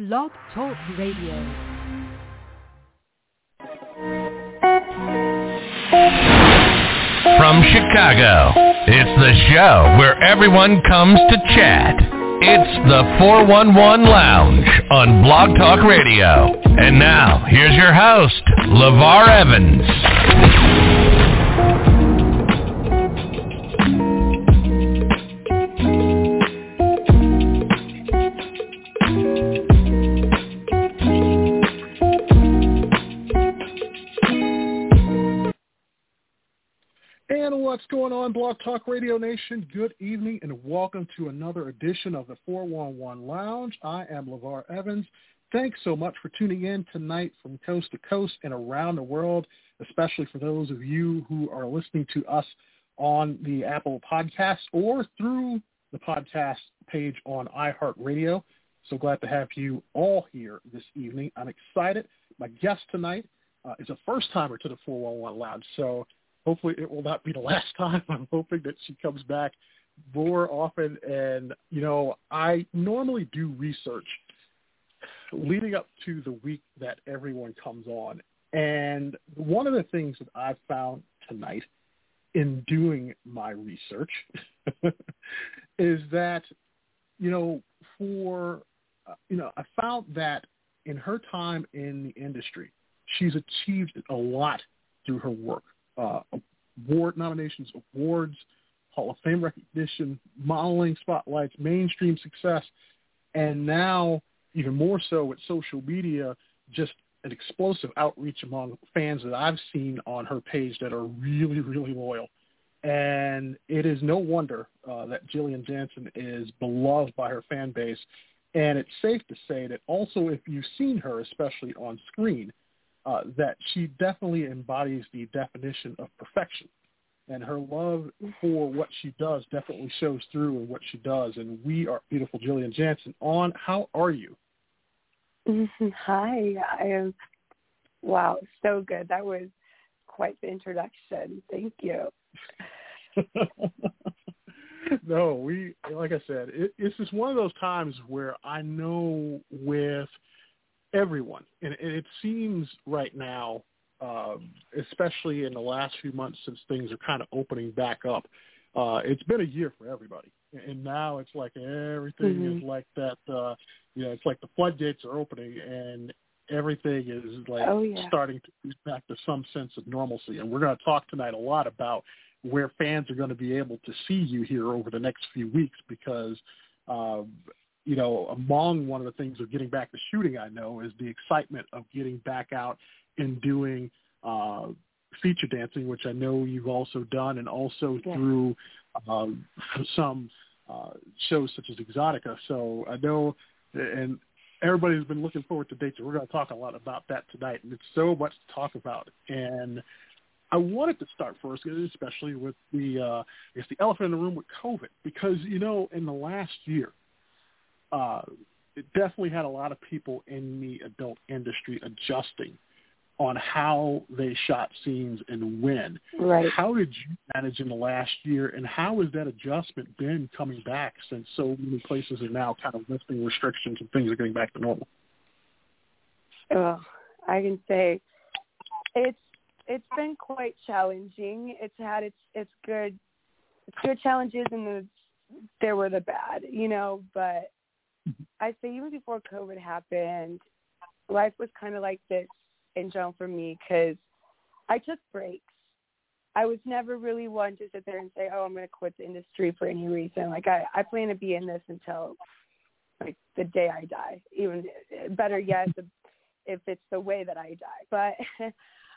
Blog Talk Radio. From Chicago, it's the show where everyone comes to chat. It's the 411 Lounge on Blog Talk Radio. And now, here's your host, LeVar Evans. And what's going on, Blog Talk Radio Nation? Good evening and welcome to another edition of the 411 Lounge. I am LeVar Evans. Thanks so much for tuning in tonight from coast to coast and around the world, especially for those of you who are listening to us on the Apple Podcast or through the podcast page on iHeartRadio. So glad to have you all here this evening. I'm excited. My guest tonight is a first-timer to the 411 Lounge, so hopefully it will not be the last time. I'm hoping that she comes back more often. And, you know, I normally do research leading up to the week that everyone comes on. And one of the things that I've found tonight in doing my research is that, I found that in her time in the industry, she's achieved a lot through her work. Award nominations, awards, Hall of Fame recognition, modeling spotlights, mainstream success, and now even more so with social media, just an explosive outreach among fans that I've seen on her page that are really, really loyal. And it is no wonder that Jillian Jansen is beloved by her fan base. And it's safe to say that also if you've seen her, especially on screen, that she definitely embodies the definition of perfection. And her love for what she does definitely shows through in what she does. And we are beautiful Jillian Jansen on. How are you? Hi, I am. Wow, so good. That was quite the introduction. Thank you. No, like I said, it's just one of those times where I know with everyone, and it seems right now, especially in the last few months since things are kind of opening back up, it's been a year for everybody. And now it's like everything is like that, it's like the floodgates are opening and everything is like starting to get back to some sense of normalcy. And we're going to talk tonight a lot about where fans are going to be able to see you here over the next few weeks because, among one of the things of getting back to shooting, I know, is the excitement of getting back out and doing feature dancing, which I know you've also done, and also through some shows such as Exotica. So I know, and everybody's been looking forward to dates, and we're going to talk a lot about that tonight, and it's so much to talk about. And I wanted to start first, especially with the elephant in the room with COVID, because, in the last year, it definitely had a lot of people in the adult industry adjusting on how they shot scenes and when. Right. How did you manage in the last year, and how has that adjustment been coming back since so many places are now kind of lifting restrictions and things are getting back to normal? Oh, I can say it's been quite challenging. It's had its good challenges, and there were the bad, but I say even before COVID happened, life was kind of like this in general for me because I took breaks. I was never really one to sit there and say, I'm going to quit the industry for any reason. Like I plan to be in this until like the day I die, even better yet, if it's the way that I die. But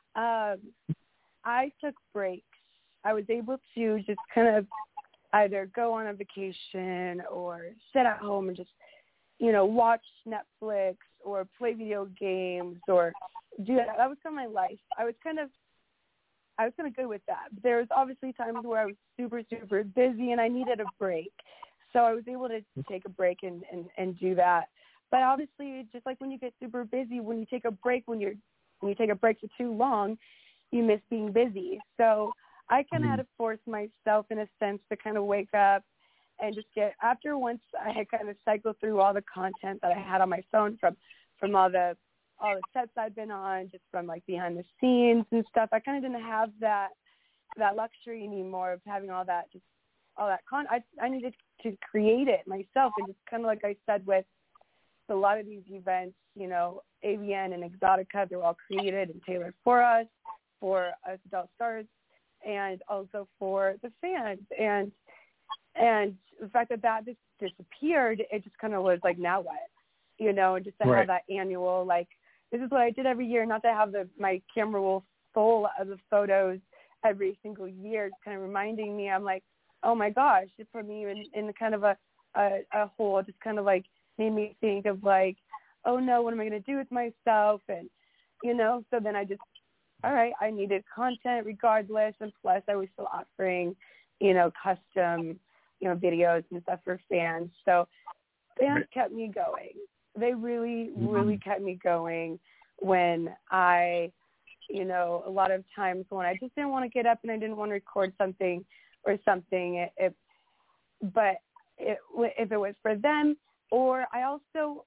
I took breaks. I was able to just kind of either go on a vacation or sit at home and just, watch Netflix or play video games or do that. That was kind of my life. I was kind of good with that. But there was obviously times where I was super, super busy and I needed a break. So I was able to take a break and do that. But obviously, just like when you get super busy, when you take a break, when you take a break for too long, you miss being busy. So I kind of had to force myself in a sense to kind of wake up and just once I had kind of cycled through all the content that I had on my phone from all the sets I'd been on, just from like behind the scenes and stuff, I kind of didn't have that luxury anymore of having all that content. I needed to create it myself, and just kind of like I said with a lot of these events, you know, AVN and Exotica, they're all created and tailored for us adult stars, and also for the fans. And the fact that just disappeared, it just kind of was like, now what? You know, and just to have that annual, like, this is what I did every year, not to have my camera roll full of the photos every single year, just kind of reminding me, I'm like, oh my gosh, it put me in kind of a hole, just kind of like made me think of like, oh no, what am I going to do with myself? And, you know, so then I just, all right, I needed content regardless. And plus I was still offering, you know, custom, you know, videos and stuff for fans. So fans kept me going. They really, really kept me going when I, you know, a lot of times when I just didn't want to get up and I didn't want to record something or something, but if it was for them, or I also,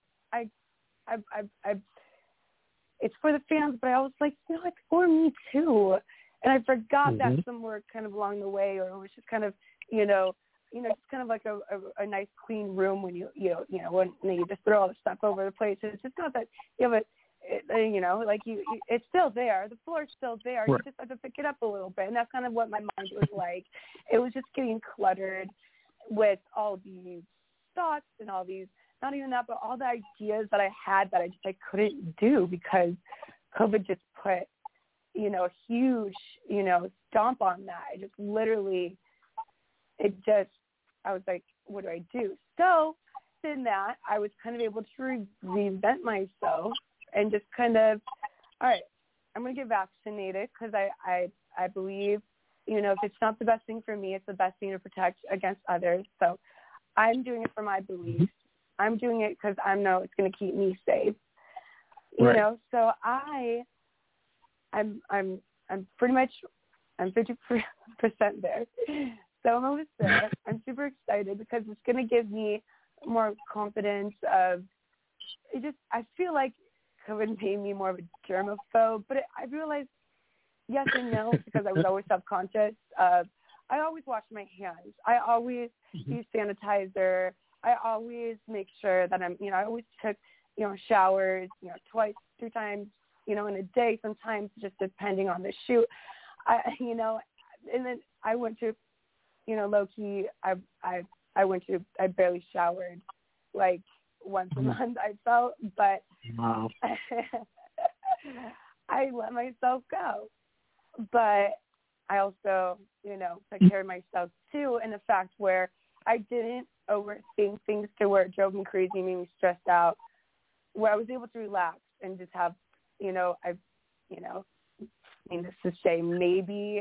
it's for the fans, but I was like, you know, it's for me too. And I forgot that somewhere kind of along the way, or it was just kind of, you know, just kind of like a nice clean room when you when you just throw all the stuff over the place. It's just not that you have you know, like it's still there. The floor's still there. Right. You just have to pick it up a little bit. And that's kind of what my mind was like. It was just getting cluttered with all these thoughts and all these, not even that, but all the ideas that I had that I couldn't do because COVID just put, you know, a huge, you know, stomp on that. I just literally, I was like, what do I do? So in that, I was kind of able to reinvent myself and just kind of, all right, I'm going to get vaccinated because I believe, you know, if it's not the best thing for me, it's the best thing to protect against others. So I'm doing it for my beliefs. I'm doing it because I know it's going to keep me safe. You know, so I'm pretty much, I'm 50% there. So I'm almost there. I'm super excited because it's going to give me more confidence of, I feel like COVID made me more of a germaphobe, but I realized yes and no, because I was always self-conscious. I always wash my hands. I always use sanitizer. I always make sure that I'm, you know, I always took, you know, showers, you know, twice, 3 times, you know, in a day, sometimes just depending on the shoot. You know, and then I went to, you know, low-key, I barely showered like once a month, I felt, but wow. I let myself go. But I also, you know, took care of myself too, in the fact where I didn't overthink things to where it drove me crazy, made me stressed out, where I was able to relax and just have, you know, needless to say, maybe,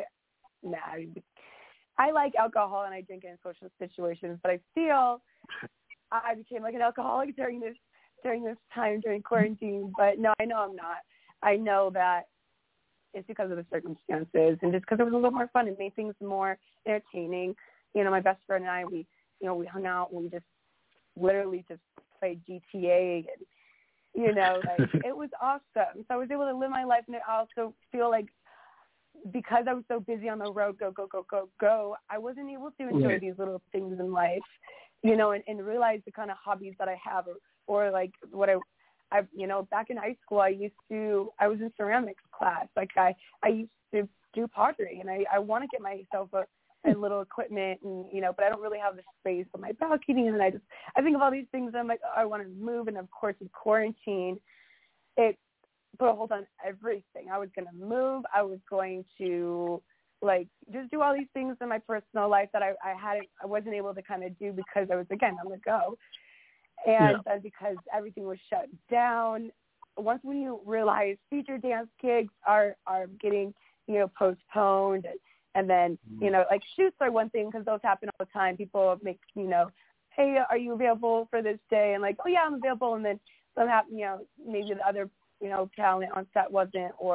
I like alcohol and I drink it in social situations, but I feel I became like an alcoholic during this time, during quarantine. But no, I know I'm not. I know that it's because of the circumstances and just because it was a little more fun. It made things more entertaining. You know, my best friend and I, we hung out and we just literally just played GTA and, you know, like it was awesome. So I was able to live my life, and I also feel like because I was so busy on the road, go, I wasn't able to enjoy these little things in life, you know, and realize the kind of hobbies that I have or like what I, you know, back in high school, I was in ceramics class. Like I used to do pottery, and I want to get myself a little equipment, and, you know, but I don't really have the space on my balcony. And I think of all these things, and I'm like, oh, I want to move. And of course, in quarantine, it put a hold on everything. I was going to move. I was going to like just do all these things in my personal life that I wasn't able to kind of do because I was, again, on the go. And then because everything was shut down, once when you realize feature dance gigs are getting, you know, postponed, and then, you know, like shoots are one thing because those happen all the time. People make, you know, hey, are you available for this day? And like, oh yeah, I'm available. And then some happen, you know, maybe the other, you know, talent on set wasn't, or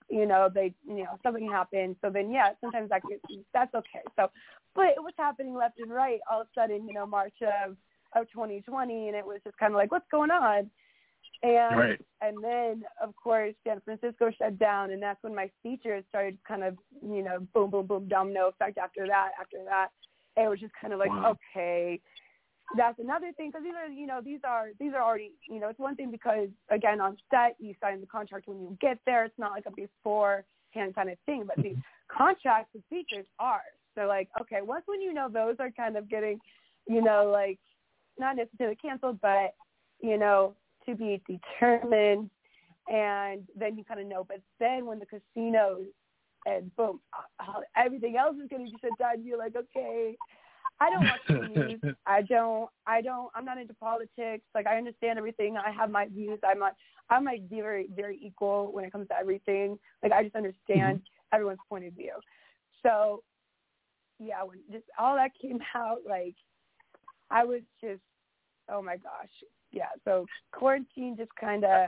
they, something happened. So then, yeah, sometimes that's okay. So, but it was happening left and right all of a sudden, March of 2020, and it was just kind of like, what's going on? And and then, of course, San Francisco shut down, and that's when my features started kind of, boom, boom, boom, domino effect after that. It was just kind of like, okay, that's another thing, because these are already, it's one thing because, again, on set, you sign the contract when you get there. It's not like a beforehand kind of thing, but these contracts with features are. So, like, okay, once when those are kind of getting, like, not necessarily canceled, but, to be determined, and then you kind of know. But then when the casinos and boom, everything else is going to be shut down, you're like, okay, I don't watch the news. I'm not into politics. Like, I understand everything. I have my views. I'm like very, very equal when it comes to everything. Like, I just understand everyone's point of view. So, yeah, when just all that came out, like, I was just, oh my gosh. Yeah, so quarantine just kind of,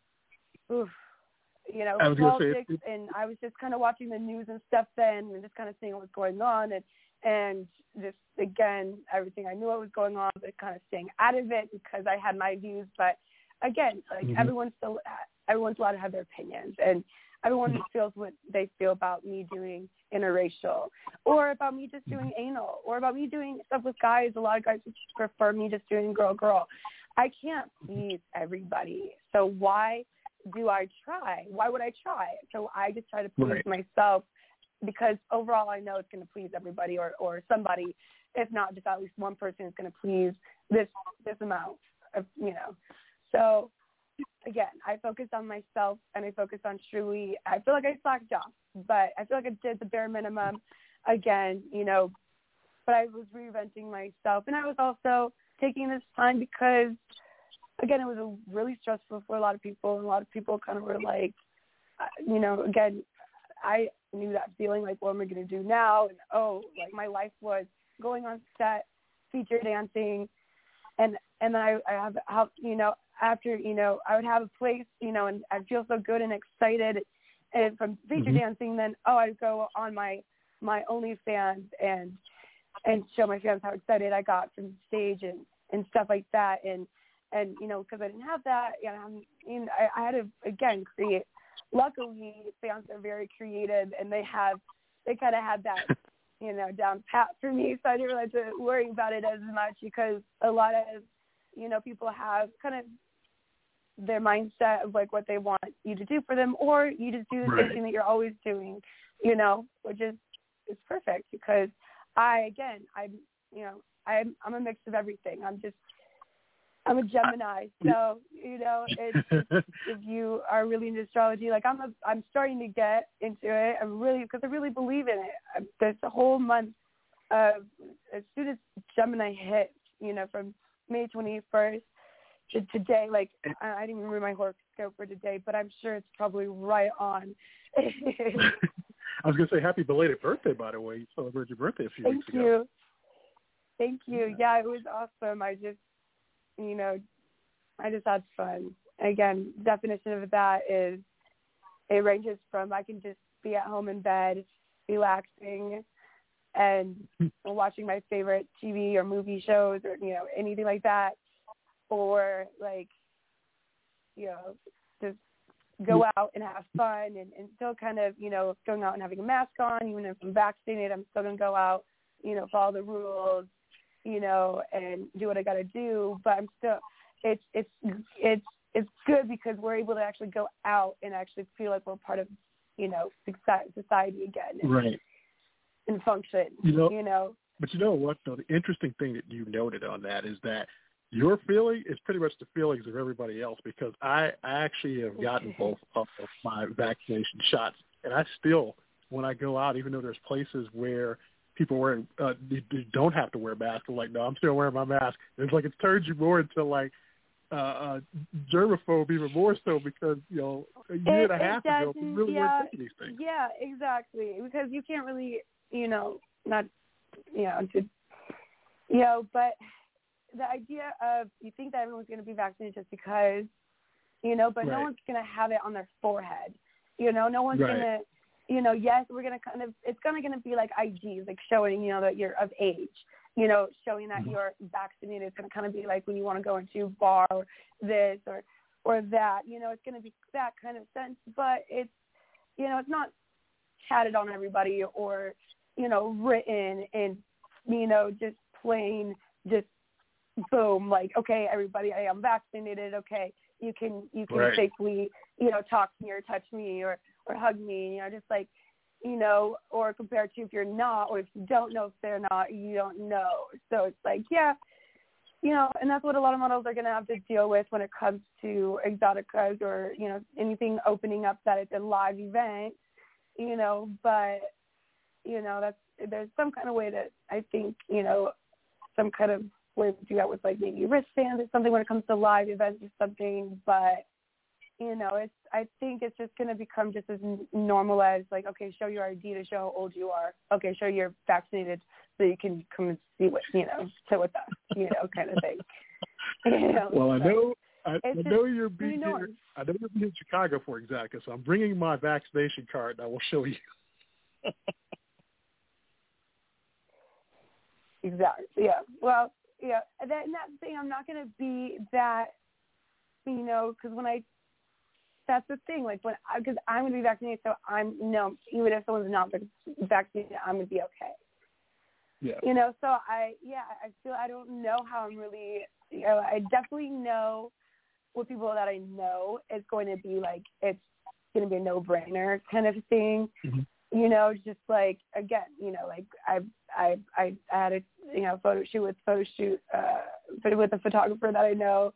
politics, and I was just kind of watching the news and stuff then, and just kind of seeing what was going on, and just, again, everything I knew what was going on, but kind of staying out of it because I had my views. But, again, like, everyone's allowed to have their opinions, and everyone feels what they feel about me doing interracial, or about me just doing anal, or about me doing stuff with guys. A lot of guys prefer me just doing girl. I can't please everybody. So why do I try? Why would I try? So I just try to please myself, because overall I know it's going to please everybody, or somebody, if not just at least one person is going to please this amount of, So, again, I focused on myself, and I focused on Shruti. I feel like I slacked off, but I feel like I did the bare minimum again, but I was reinventing myself. And I was also taking this time because, again, it was really stressful for a lot of people, and a lot of people kind of were like, again, I knew that feeling, like, what am I going to do now? And, like, my life was going on set, feature dancing, and then I have, after, I would have a place, and I'd feel so good and excited, and from feature dancing, then, I'd go on my OnlyFans and show my fans how excited I got from the stage and stuff like that. And because I didn't have that, I had to, again, create. Luckily, fans are very creative, and they kind of had that, down pat for me. So I didn't really have to worry about it as much, because a lot of, people have kind of their mindset of, like, what they want you to do for them, or you just do the same thing that you're always doing, which is perfect, because I'm a mix of everything. I'm a Gemini, so it's if you are really into astrology, like I'm starting to get into it. Because I really believe in it. There's a whole month of, as soon as Gemini hits, from May 21st to today. Like, I didn't even read my horoscope for today, but I'm sure it's probably right on. I was going to say happy belated birthday, by the way. You celebrated your birthday a few weeks ago. Thank you. Yeah, it was awesome. I just had fun. Again, definition of that is, it ranges from, I can just be at home in bed, relaxing, and watching my favorite TV or movie shows, or, anything like that. Or, like, just go out and have fun, and still kind of, going out and having a mask on. Even if I'm vaccinated, I'm still going to go out, follow the rules, and do what I got to do. But I'm still, it's good, because we're able to actually go out and actually feel like we're part of, society again. And function, But you know what, though? The interesting thing that you noted on that is that your feeling is pretty much the feelings of everybody else, because I actually have gotten both of my vaccination shots, and I still, when I go out, even though there's places where people wearing you don't have to wear masks, I'm like, no, I'm still wearing my mask. It's like it's turned you more into, like, germaphobe, even more so, because a year and a half ago we really weren't taking these things. Yeah, exactly, because you can't really, but the idea of, you think that everyone's going to be vaccinated just because, but no one's going to have it on their forehead. No one's right. going to, yes, we're going to it's going to be like IDs, like showing, that you're of age, showing that you're vaccinated. It's going to kind of be like when you want to go into a bar or this or that, it's going to be that kind of sense, but it's, it's not chatted on everybody or, written in, just plain, just boom, like, okay, everybody, I am vaccinated. Okay. You can right. safely, talk to me or touch me or hug me, just like, or compared to if you're not, or if you don't know if they're not, you don't know. So it's like, yeah, and that's what a lot of models are going to have to deal with when it comes to Exoticas or, anything opening up that it's a live event, but, there's some kind of way that I think, some kind of way to do that with like maybe wristbands or something when it comes to live events or something, but I think it's just going to become just as normal as like, okay, show your ID to show how old you are. Okay, show you're vaccinated so you can come and see what, sit with us, kind of thing. Well, I know you're just being here. I know you're in Chicago for Exotica, so I'm bringing my vaccination card and I will show you. Exactly. Yeah. Well, yeah. That thing, I'm not going to be that, because that's the thing. Like because I'm going to be vaccinated, so even if someone's not vaccinated, I'm going to be okay. Yeah. So I feel I don't know how I'm really. I definitely know with people that I know, it's going to be like it's going to be a no-brainer kind of thing. Mm-hmm. Just like again, like I had a photo shoot with a photographer that I know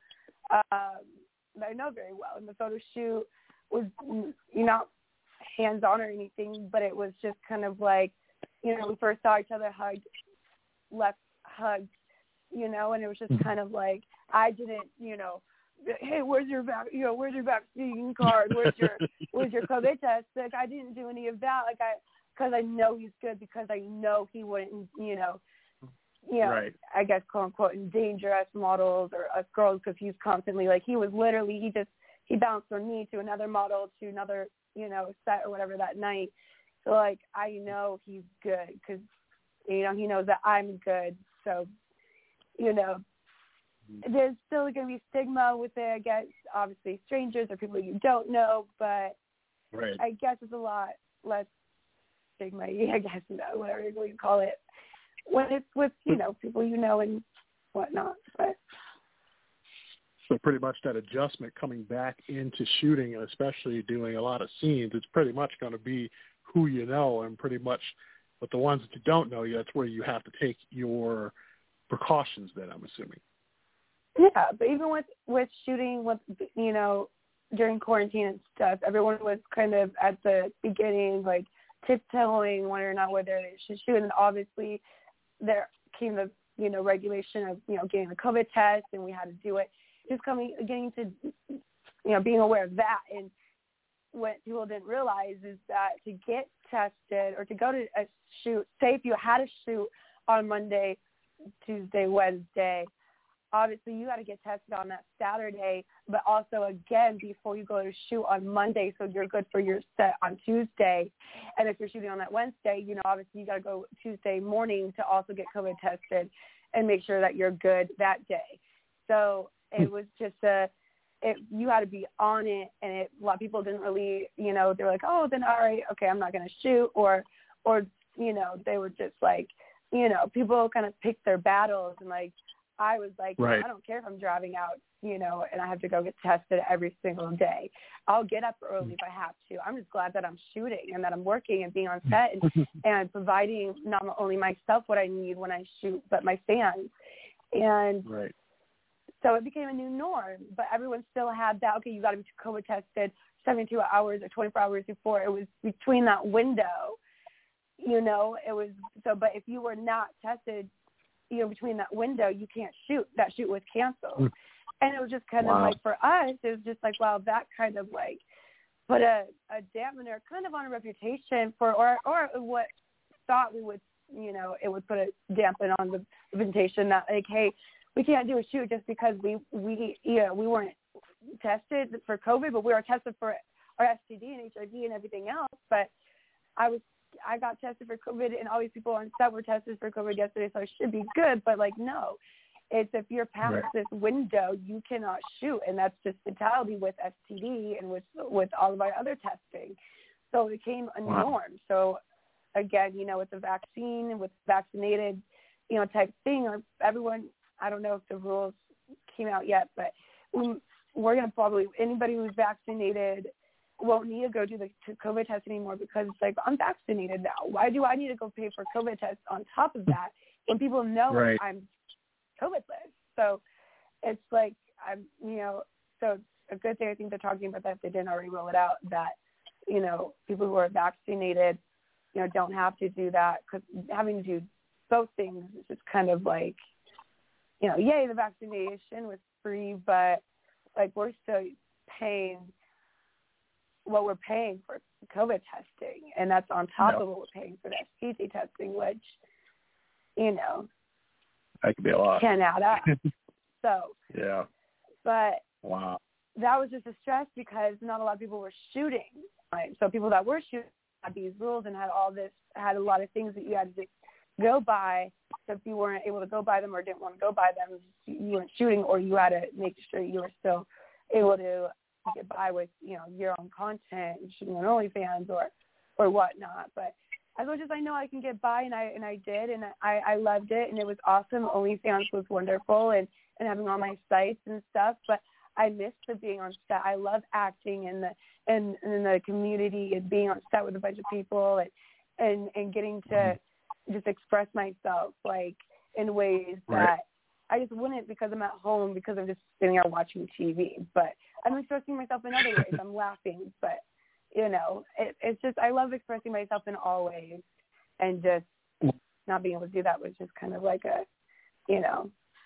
very well, and the photo shoot was not hands-on or anything, but it was just kind of like we first saw each other, hugged, left hugged, and it was just kind of like I didn't hey, where's your vaccine card? Where's your COVID test? Like I didn't do any of that. Like because I know he's good, because I know he wouldn't, right. I guess quote unquote endanger us models or us girls, because he's constantly like he was literally he bounced from me to another model to another set or whatever that night. So like I know he's good because he knows that I'm good. So there's still going to be stigma with it, I guess, obviously strangers or people you don't know, but right. I guess it's a lot less stigma, I guess, whatever you call it, when it's with, people and whatnot. But so pretty much that adjustment coming back into shooting, and especially doing a lot of scenes, it's pretty much going to be who you know, and pretty much with the ones that you don't know, that's where you have to take your precautions then, I'm assuming. Yeah, but even with shooting, during quarantine and stuff, everyone was kind of at the beginning, like tiptoeing, wondering not whether they should shoot. And obviously, there came the regulation of getting the COVID test, and we had to do it. Just getting to being aware of that. And what people didn't realize is that to get tested or to go to a shoot, say if you had a shoot on Monday, Tuesday, Wednesday, obviously you got to get tested on that Saturday, but also again before you go to shoot on Monday, so you're good for your set on Tuesday. And if you're shooting on that Wednesday, obviously you got to go Tuesday morning to also get COVID tested and make sure that you're good that day. So it was just you had to be on it, and a lot of people didn't really, they were like, oh, then all right, okay, I'm not going to shoot, or they were just like, people kind of picked their battles, and like I was like, right. I don't care if I'm driving out, and I have to go get tested every single day. I'll get up early if I have to. I'm just glad that I'm shooting and that I'm working and being on set and providing not only myself what I need when I shoot, but my fans. And right. So it became a new norm, but everyone still had that, okay, you got to be COVID tested 72 hours or 24 hours before. It was between that window, it was so, but if you were not tested, between that window, you can't shoot. That shoot was canceled. And it was just kind of like, for us, it was just like, wow, that kind of like put a dampener kind of on a reputation for, or what thought we would, it would put a dampen on the reputation that like, hey, we can't do a shoot just because we weren't tested for COVID, but we were tested for or STD and HIV and everything else, but I got tested for COVID, and all these people on set were tested for COVID yesterday, so I should be good. But like, no, it's if you're past this window, you cannot shoot, and that's just fatality with STD and with all of our other testing. So it became a norm. So again, you know, with the vaccine, with vaccinated, you know, type thing, or everyone, I don't know if the rules came out yet, but we're going to probably, anybody who's vaccinated won't need to go do the COVID test anymore, because it's like, I'm vaccinated now. Why do I need to go pay for COVID tests on top of that when people know I'm COVID-less? So it's like, you know, so a good thing I think they're talking about that if they didn't already roll it out, that, you know, people who are vaccinated, you know, don't have to do that, because having to do both things is just kind of like, you know, yay, the vaccination was free, but like we're still paying what we're paying for COVID testing, and that's on top of what we're paying for the STD testing, which, you know, that could be a lot. Can add up. So yeah, but that was just a stress because not a lot of people were shooting. Right? So people that were shooting had these rules and had a lot of things that you had to go by. So if you weren't able to go by them or didn't want to go by them, you weren't shooting, or you had to make sure you were still able to get by with, you know, your own content, shooting on OnlyFans or whatnot. But as much as I know I can get by, and I did, and I loved it, and it was awesome. OnlyFans was wonderful, and having all my sites and stuff. But I missed the being on set. I love acting and the community and being on set with a bunch of people and getting to just express myself like in ways that I just wouldn't because I'm at home, because I'm just sitting there watching TV. But I'm expressing myself in other ways. I'm laughing, but you know, it's just, I love expressing myself in all ways, and just not being able to do that was just kind of like a, you know,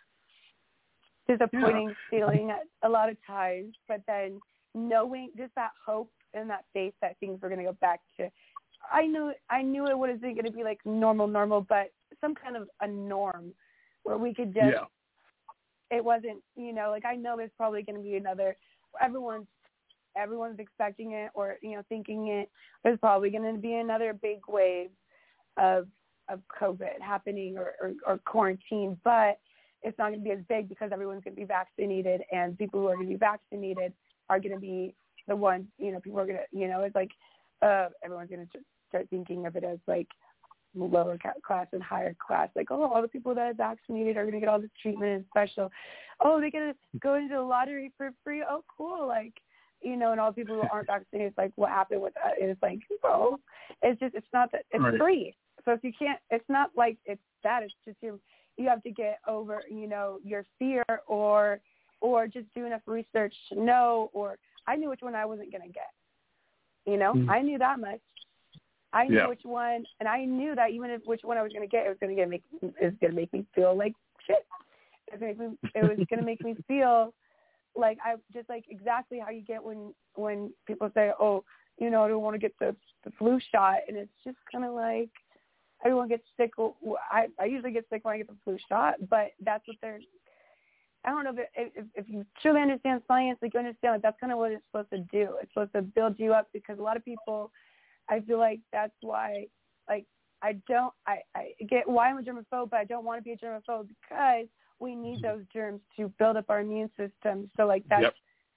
disappointing feeling at a lot of times. But then knowing just that hope and that faith that things were going to go back to, I knew it wasn't going to be like normal, but some kind of a norm where we could just, it wasn't, you know, like I know there's probably going to be another, everyone's expecting it, or, you know, thinking it, there's probably going to be another big wave of COVID happening or quarantine, but it's not going to be as big because everyone's going to be vaccinated, and people who are going to be vaccinated are going to be the ones, you know, people are going to, you know, it's like everyone's going to start thinking of it as like lower class and higher class, like, oh, all the people that are vaccinated are going to get all this treatment and special. Oh, they're going to go into the lottery for free. Oh, cool. Like, you know, and all the people who aren't vaccinated, it's like, what happened with that? It's like, bro, it's not that it's free. So if you can't, it's not like it's that. It's just you have to get over, you know, your fear or just do enough research to know. Or I knew which one I wasn't going to get. You know, I knew that much. I knew which one, and I knew that even if which one I was going to get, it was going to make me feel like shit. It was going to make me feel like I just like exactly how you get when people say, oh, you know, I don't want to get the flu shot, and it's just kind of like everyone gets sick. I usually get sick when I get the flu shot, but that's what they're. I don't know if you truly understand science, like you understand, like that's kind of what it's supposed to do. It's supposed to build you up, because a lot of people, I feel like that's why, like, I get why I'm a germaphobe, but I don't want to be a germaphobe, because we need those germs to build up our immune system. So like that's,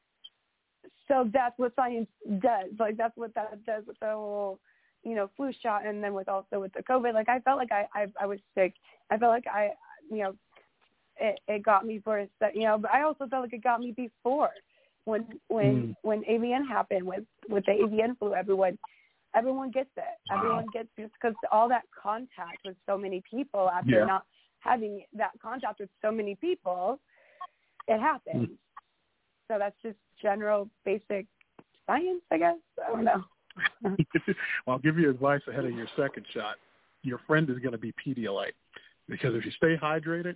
so that's what science does. Like that's what that does with the whole, you know, flu shot. And then with the COVID, like I felt like I was sick. I felt like you know, it got me for a second, you know, but I also felt like it got me before when AVN happened with the AVN flu. Everyone gets it. Everyone gets, just because all that contact with so many people after not having that contact with so many people, it happens. So that's just general basic science, I guess. I don't know. Well, I'll give you advice ahead of your second shot. Your friend is going to be Pedialyte, because if you stay hydrated,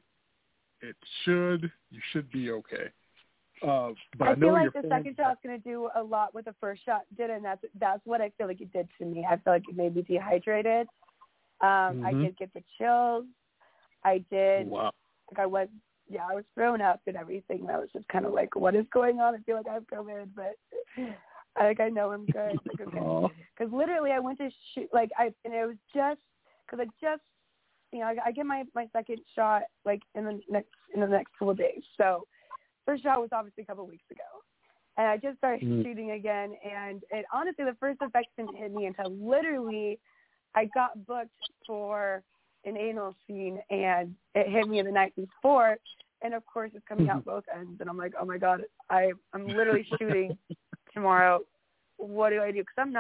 you should be okay. But I feel like the second shot's going to do a lot what the first shot did, and that's what I feel like it did to me. I feel like it made me dehydrated. I did get the chills. I did. Wow. Like I was thrown up and everything. I was just kind of like, what is going on? I feel like I have COVID, but I know I'm good. Because literally I went to shoot, and it was just, because I get my second shot, in the next couple of days. So first shot was obviously a couple of weeks ago. And I just started shooting again. And it honestly, the first effects didn't hit me until literally I got booked for an anal scene, and it hit me the night before. And of course, it's coming out both ends. And I'm like, oh my God, I'm literally shooting tomorrow. What do I do? Because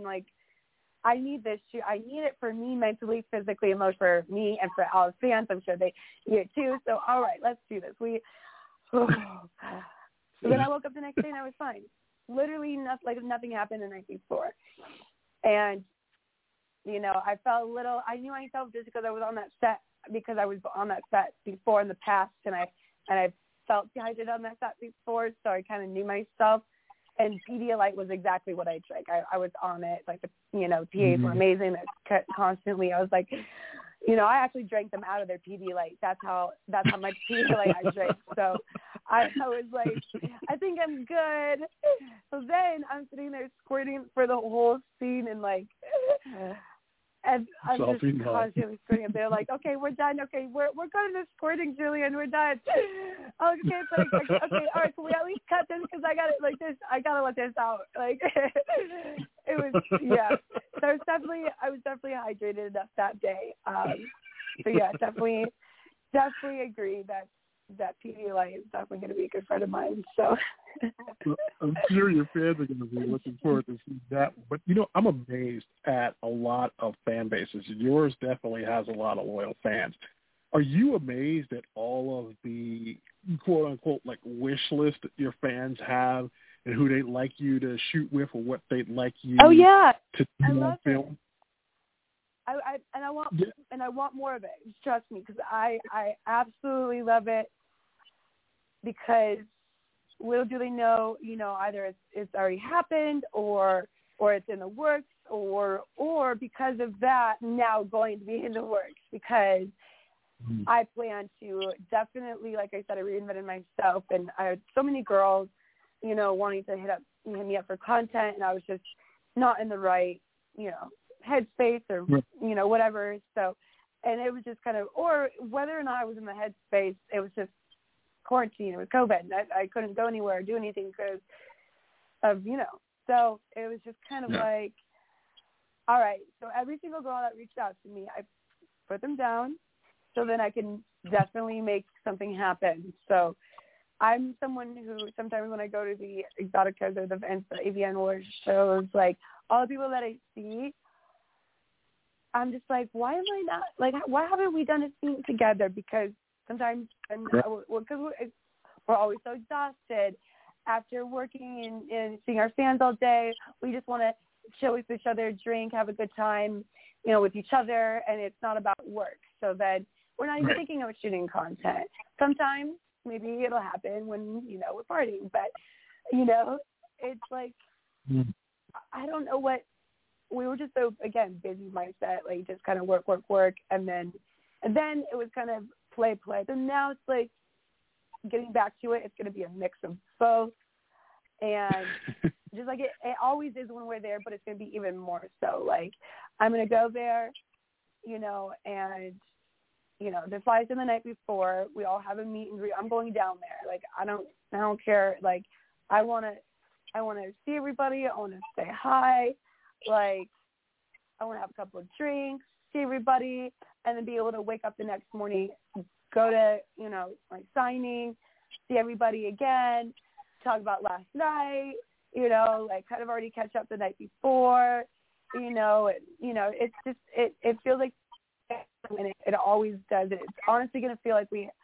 I need this shoot. I need it for me mentally, physically, emotionally, for me and for all the fans. I'm sure they need it too. So, all right, let's do this. So then I woke up the next day and I was fine. Literally nothing happened the night before. And, I felt I knew myself just because I was on that set, before in the past, and I felt dehydrated on that set before, so I kind of knew myself. And Pedialyte was exactly what I drank. I was on it. PAs were amazing. Constantly, I was like, I actually drank them out of their Pedialyte. That's how much Pedialyte I drank. So I was like, I think I'm good. So then I'm sitting there squirting for the whole scene, and and I'm just constantly squirting. And they're like, okay, we're done. Okay, we're going to squirting, Julian. We're done. Okay, okay, all right, can we at least cut this? Because I got it I got to let this out. It was, yeah. So I was definitely hydrated enough that day. So yeah, definitely agree that Pedialyte is definitely going to be a good friend of mine. So well, I'm sure your fans are going to be looking forward to see that. But, I'm amazed at a lot of fan bases. Yours definitely has a lot of loyal fans. Are you amazed at all of the quote-unquote wish list that your fans have and who they'd like you to shoot with or what they'd like you to do on film? I want more of it. Trust me, because I absolutely love it. Because little do they know, either it's already happened or it's in the works, or because of that now going to be in the works. Because I plan to definitely, like I said, I reinvented myself, and I had so many girls, wanting to hit me up for content, and I was just not in the right, headspace or whatever. So, and it was just kind of, or whether or not I was in the headspace, it was just quarantine. It was COVID. I couldn't go anywhere or do anything because of So it was just kind of all right. So every single girl that reached out to me, I put them down so then I can definitely make something happen. So I'm someone who sometimes when I go to the Exoticas or the events, the AVN Wars shows, all the people that I see, I'm just like, why am I not, why haven't we done a scene together? Because sometimes, because we're always so exhausted after working and seeing our fans all day. We just want to chill with each other, drink, have a good time, with each other, and it's not about work. So then we're not even thinking of shooting content. Sometimes maybe it'll happen when, we're partying, but, it's I don't know what, we were just so, again, busy mindset, just kind of work. And then it was kind of play. So now it's getting back to it, it's going to be a mix of both. And just it always is when we're there, but it's going to be even more so. I'm going to go there, and, the flights in the night before, we all have a meet and greet. I'm going down there. I don't care. I want to see everybody. I want to say hi. I want to have a couple of drinks, see everybody, and then be able to wake up the next morning, go to, signing, see everybody again, talk about last night, kind of already catch up the night before, it's just, it feels like, it always does. It's honestly going to feel like we,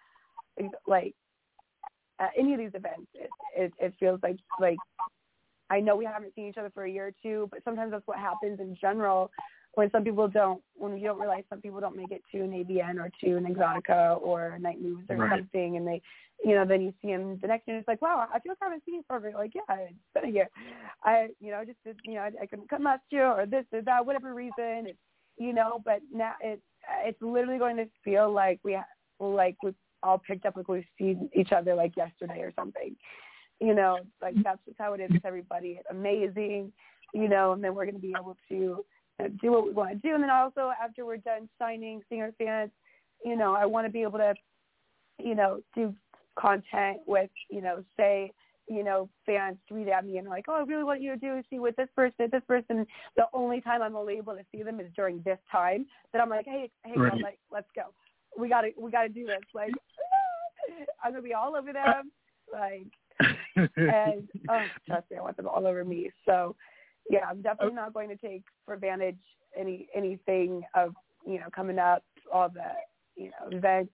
any of these events, it feels like I know we haven't seen each other for a year or two, but sometimes that's what happens in general when you don't realize some people don't make it to an AVN or to an Exotica or a Night Moves or something, and they, then you see them the next year, and it's like, wow, I feel like I haven't seen you for yeah, it's been a year. I couldn't come last year or this or that, whatever reason, but now it's literally going to feel like we've all picked up, we've seen each other yesterday or something. you know, like that's just how it is with everybody. Amazing, you know, and then we're going to be able to do what we want to do. And then also after we're done signing, seeing our fans, you know, I want to be able to, you know, do content with, you know, say, you know, fans tweet at me and like, oh, I really want you to do see with this person. The only time I'm only able to see them is during this time. That I'm like, hey, right. girl, like, let's go. We gotta do this. Like, I'm gonna be all over them. Like, and trust me, I want them all over me. So, yeah, I'm definitely not going to take for advantage anything of, you know, coming up, all the, you know, events.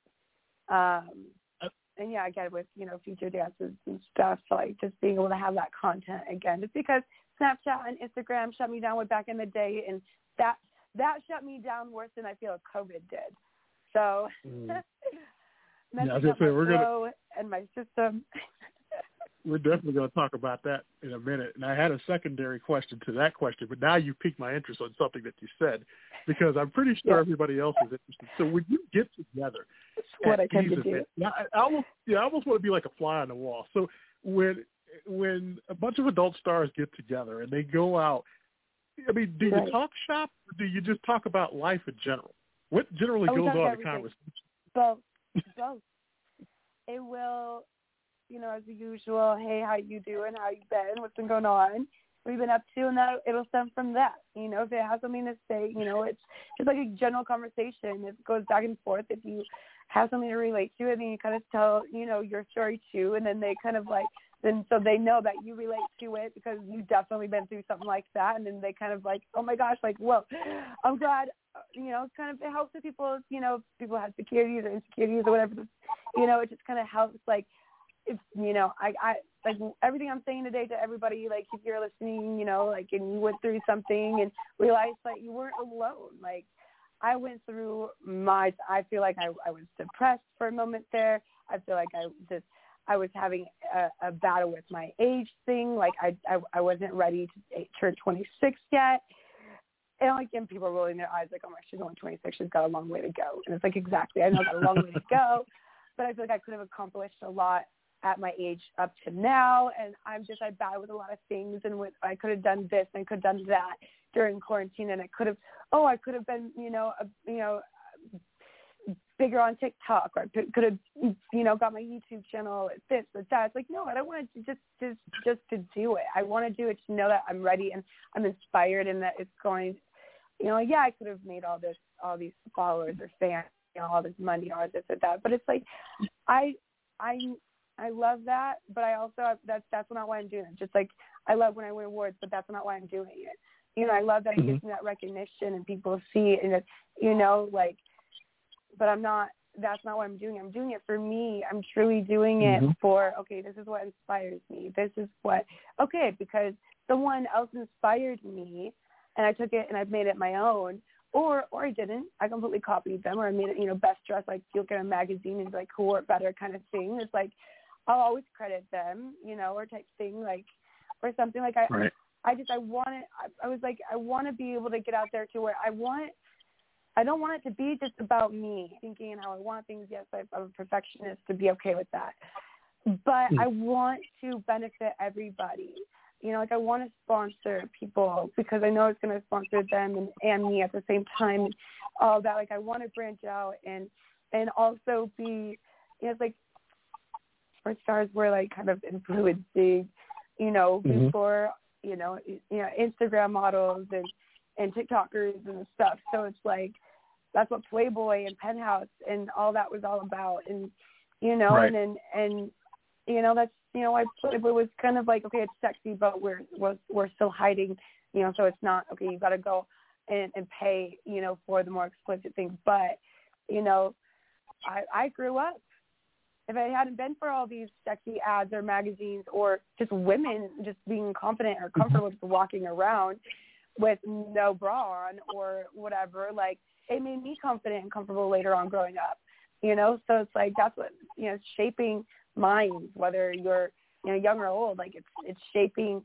And yeah, again, with, you know, feature dances and stuff, so like just being able to have that content again, just because Snapchat and Instagram shut me down way back in the day, and that shut me down worse than I feel COVID did. So, messing up my flow and my system. We're definitely going to talk about that in a minute. And I had a secondary question to that question, but now you piqued my interest on something that you said, because I'm pretty sure everybody else is interested. So when you get together, that's what I tend to do. I almost want to be like a fly on the wall. So when a bunch of adult stars get together and they go out, I mean, do you talk shop, or do you just talk about life in general? What generally goes on in the conversation? Both. It will, you know, as usual, hey, how you doing? How you been? What's been going on? What have you been up to? And that it'll stem from that. You know, if it has something to say, you know, it's just like a general conversation. It goes back and forth. If you have something to relate to, and then you kind of tell, you know, your story too, and then they kind of like, then so they know that you relate to it because you've definitely been through something like that, and then they kind of like, oh my gosh, like, whoa, I'm glad, you know, kind of it helps with people, you know, people have securities or insecurities or whatever, you know, it just kind of helps, like, if, you know, I like everything I'm saying today to everybody, like if you're listening, you know, like, and you went through something and realized that you weren't alone. Like I went through I feel like I was depressed for a moment there. I feel like I was having a battle with my age thing. Like I wasn't ready to turn 26 yet. And like, and people are rolling their eyes like, oh my, she's only 26. She's got a long way to go. And it's like, exactly. I know I've got a long way to go, but I feel like I could have accomplished a lot at my age up to now, and I battled with a lot of things, and I could have done this and I could have done that during quarantine, and I could have been, you know, bigger on TikTok, or I could have, you know, got my YouTube channel, this or that. It's like, no, I don't want to just to do it. I want to do it to know that I'm ready and I'm inspired, and that it's going, you know, yeah, I could have made all these followers or fans, you know, all this money, all this or that, but it's like, I love that, but I also, that's not why I'm doing it. Just like I love when I win awards, but that's not why I'm doing it. You know, I love that it gives me that recognition and people see it, and it's, you know, like, but that's not why I'm doing it. I'm doing it for me. I'm truly doing it for, okay, this is what inspires me. This is what, okay, because someone else inspired me and I took it and I've made it my own. Or I didn't. I completely copied them, or I made it, you know, best dressed, like you'll get a magazine and like who wore it better kind of thing. It's like, I'll always credit them, you know, or type thing, like, or something like I was like, I want to be able to get out there to where I don't want it to be just about me thinking and how I want things. Yes, I'm a perfectionist, to be okay with that. But I want to benefit everybody. You know, like I want to sponsor people because I know it's going to sponsor them and me at the same time. And all that, like I want to branch out and also be, you know, it's like sports stars were like kind of influencing, you know, before, you know, Instagram models and TikTokers and stuff. So it's like that's what Playboy and Penthouse and all that was all about. And you know, and you know, that's, you know, Playboy was kind of like, okay, it's sexy, but we're still hiding, you know, so it's not, okay, you got to go and pay, you know, for the more explicit things. But, you know, I grew up. If it hadn't been for all these sexy ads or magazines or just women just being confident or comfortable just walking around with no bra on or whatever, like it made me confident and comfortable later on growing up, you know? So it's like, that's what, you know, shaping minds, whether you're, you know, young or old, like it's shaping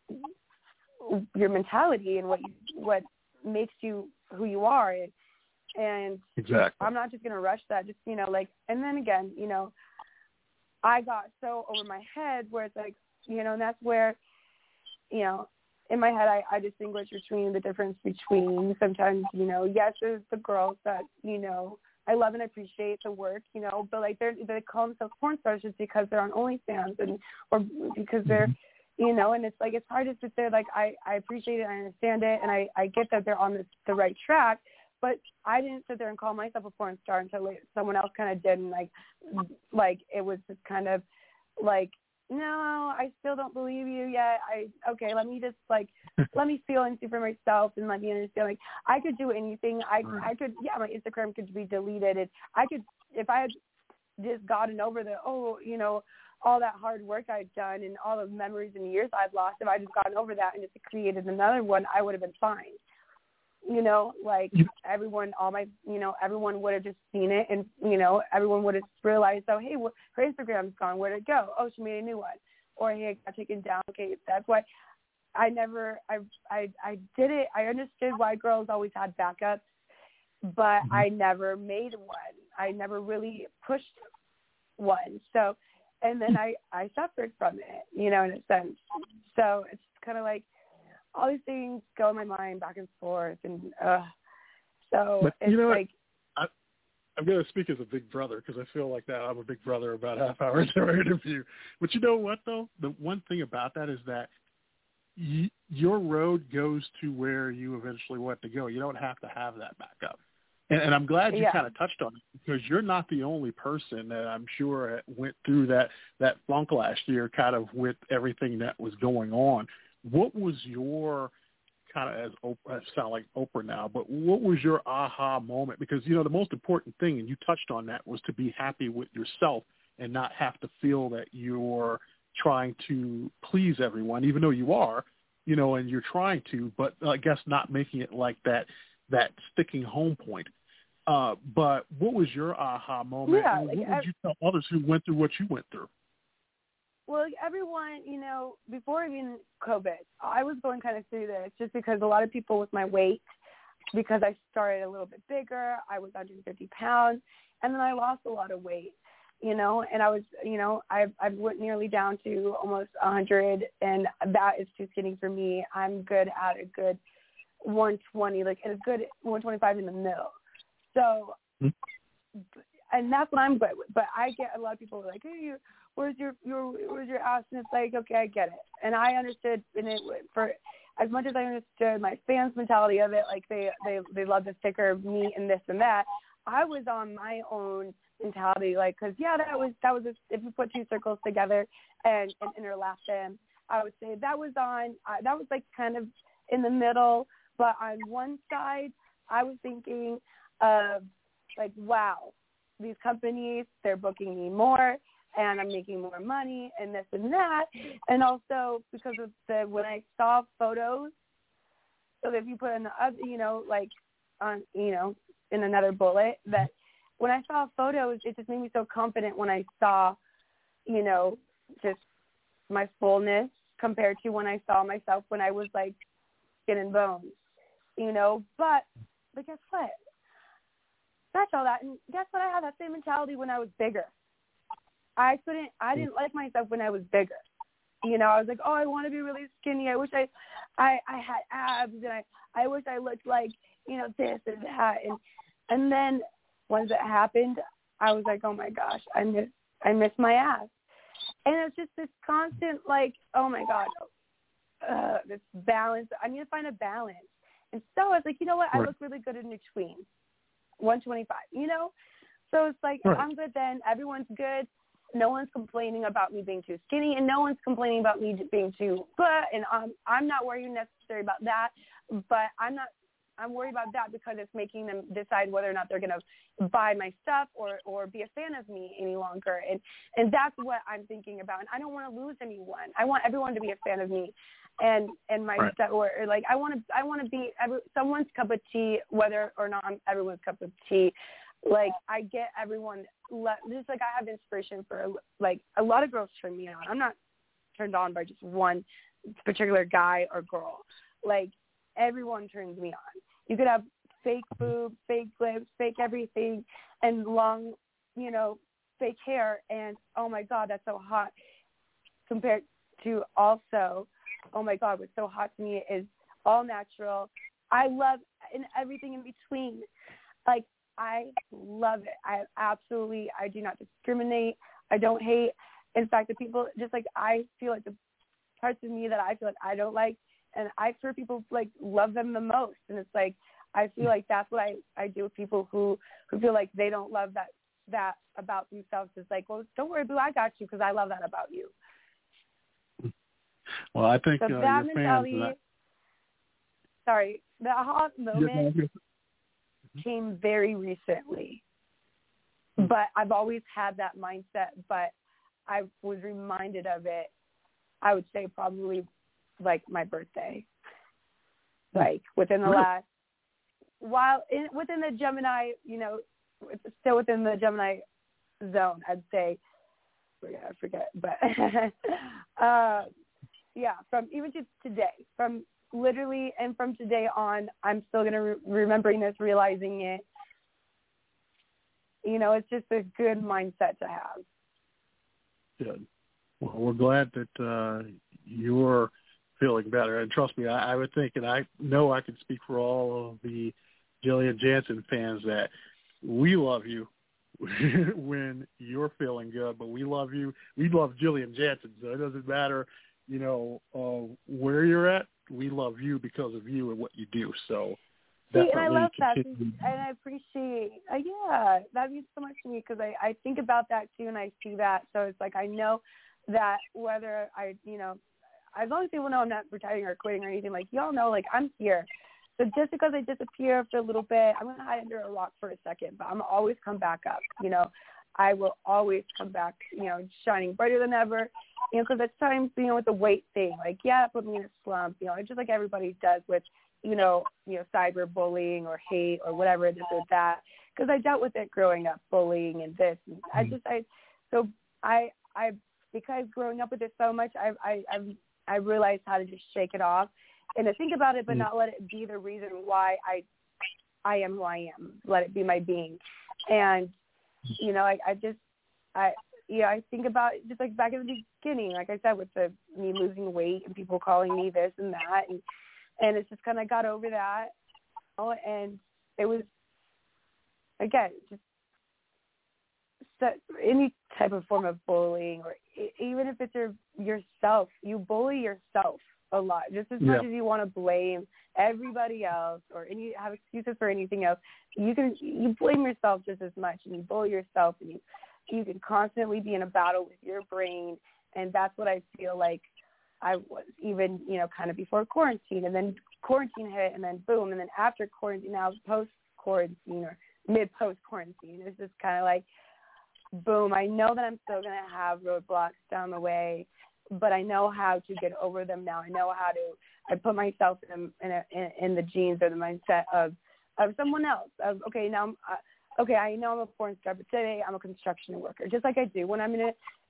your mentality and what makes you who you are. And exactly. I'm not just going to rush that, just, you know, like, and then again, you know, I got so over my head where it's like, you know, and that's where, you know, in my head I distinguish between the difference between sometimes, you know, yes, there's the girls that, you know, I love and appreciate the work, you know, but like they call themselves porn stars just because they're on OnlyFans and or because they're, you know, and it's like it's hard to sit there. Like I appreciate it, I understand it, and I get that they're on the right track. But I didn't sit there and call myself a porn star until someone else kind of did, and like it was just kind of like, no, I still don't believe you yet. Okay, let me just let me feel and see for myself and let me understand. Like I could do anything. I could, yeah, my Instagram could be deleted. And I could, if I had just gotten over you know, all that hard work I've done and all the memories and years I've lost, if I just gotten over that and just created another one, I would have been fine. You know, like everyone, everyone would have just seen it, and you know, everyone would have realized, oh, hey, her Instagram's gone. Where'd it go? Oh, she made a new one, or hey, it got taken down. Okay, that's why I did it. I understood why girls always had backups, but I never made one. I never really pushed one. So, and then I suffered from it, you know, in a sense. So it's kind of like, all these things go in my mind back and forth, and so but, it's you know, like I'm going to speak as a big brother because I feel like that I'm a big brother about half hour into our interview. But you know what, though? The one thing about that is that your road goes to where you eventually want to go. You don't have to have that backup. And I'm glad you kind of touched on it because you're not the only person that I'm sure went through that funk last year kind of with everything that was going on. What was your kind of, I sound like Oprah now, but what was your aha moment? Because, you know, the most important thing, and you touched on that, was to be happy with yourself and not have to feel that you're trying to please everyone, even though you are, you know, and you're trying to, but I guess not making it like that sticking home point. But what was your aha moment? Yeah, and what would you tell others who went through what you went through? Well, everyone, you know, before even COVID, I was going kind of through this just because a lot of people with my weight, because I started a little bit bigger, I was 150 pounds, and then I lost a lot of weight, you know, and I was, you know, I went nearly down to almost 100, and that is too skinny for me. I'm good at a good 120, like a good 125 in the middle. So, and that's what I'm good with. But I get a lot of people like, hey, where's your ass? And it's like, okay, I get it. And I understood, and it for as much as I understood my fans' mentality of it, like they love the sticker of me and this and that. I was on my own mentality, like, because that was if you put two circles together and interlap them, I would say that was like kind of in the middle. But on one side, I was thinking of like, wow, these companies, they're booking me more, and I'm making more money, and this and that. And also because of when I saw photos, so if you put in the other, you know, like on, you know, in another bullet, that when I saw photos, it just made me so confident when I saw, you know, just my fullness compared to when I saw myself when I was like skin and bones, you know. But guess what? That's all that. And guess what? I had that same mentality when I was bigger. I didn't like myself when I was bigger. You know, I was like, oh, I want to be really skinny. I wish I had abs, and I wish I looked like, you know, this and that. And then once it happened, I was like, oh my gosh, I miss my ass. And it's just this constant, like, oh my God, this balance. I need to find a balance. And so I was like, you know what? I look really good in between 125, you know? So it's like, I'm good then. Everyone's good. No one's complaining about me being too skinny, and no one's complaining about me being too good. And I'm not worried necessarily about that, but I'm worried about that because it's making them decide whether or not they're going to buy my stuff or be a fan of me any longer. And that's what I'm thinking about. And I don't want to lose anyone. I want everyone to be a fan of me and my stuff, or like, I want to be someone's cup of tea, whether or not I'm everyone's cup of tea. Like, I get everyone, just like I have inspiration for, like, a lot of girls turn me on. I'm not turned on by just one particular guy or girl. Like, everyone turns me on. You could have fake boobs, fake lips, fake everything, and long, you know, fake hair, and oh my God, that's so hot, compared to also, oh my God, what's so hot to me is all natural. I love, and everything in between. Like, I love it. I do not discriminate. I don't hate. In fact, the people, just like I feel like the parts of me that I feel like I don't like, and I've heard people like love them the most. And it's like, I feel like that's what I do with people who feel like they don't love that about themselves. It's like, well, don't worry, boo, I got you because I love that about you. Well, I think so your that fans... mentality, sorry, the aha moment came very recently. But I've always had that mindset, but I was reminded of it, I would say probably like my birthday. Like within the last, within the Gemini, still within the Gemini zone, I'd say, I forget, but yeah, from even to today, from literally, and from today on, I'm still going to remembering this, realizing it. It's just a good mindset to have. Good. Well, we're glad that you're feeling better. And trust me, I would think, and I know I can speak for all of the Jillian Jansen fans, that we love you when you're feeling good, but we love you. We love Jillian Jansen, so it doesn't matter, where you're at. We love you because of you and what you do. So see, and I love that, and I appreciate, that means so much to me, because I think about that too, and I see that. So it's like, I know that whether as long as people know I'm not retiring or quitting or anything, like, y'all know, like, I'm here. So just because I disappear for a little bit, I'm going to hide under a rock for a second, but I'm always come back up. I will always come back, shining brighter than ever. Because at times, with the weight thing, like, it put me in a slump, just like everybody does with, cyberbullying or hate or whatever, this or that. Because I dealt with it growing up, bullying and this. And because growing up with it so much, I realized how to just shake it off and to think about it, but not let it be the reason why I am who I am. Let it be my being. And, I think about it just like back in the beginning, like I said, with me losing weight and people calling me this and that. And it's just kind of got over that. And it was, again, just any type of form of bullying, or even if it's yourself, you bully yourself a lot, just as much as you want to blame everybody else or have excuses for anything else. You blame yourself just as much, and you bully yourself, and you can constantly be in a battle with your brain. And that's what I feel like I was, even kind of before quarantine, and then quarantine hit, and then boom, and then after quarantine, now post quarantine or mid post quarantine, it's just kind of like boom. I know that I'm still going to have roadblocks down the way, but I know how to get over them now. I know how to. I put myself in the genes or the mindset of someone else. Of I know I'm a porn star, but today I'm a construction worker, just like I do when I'm in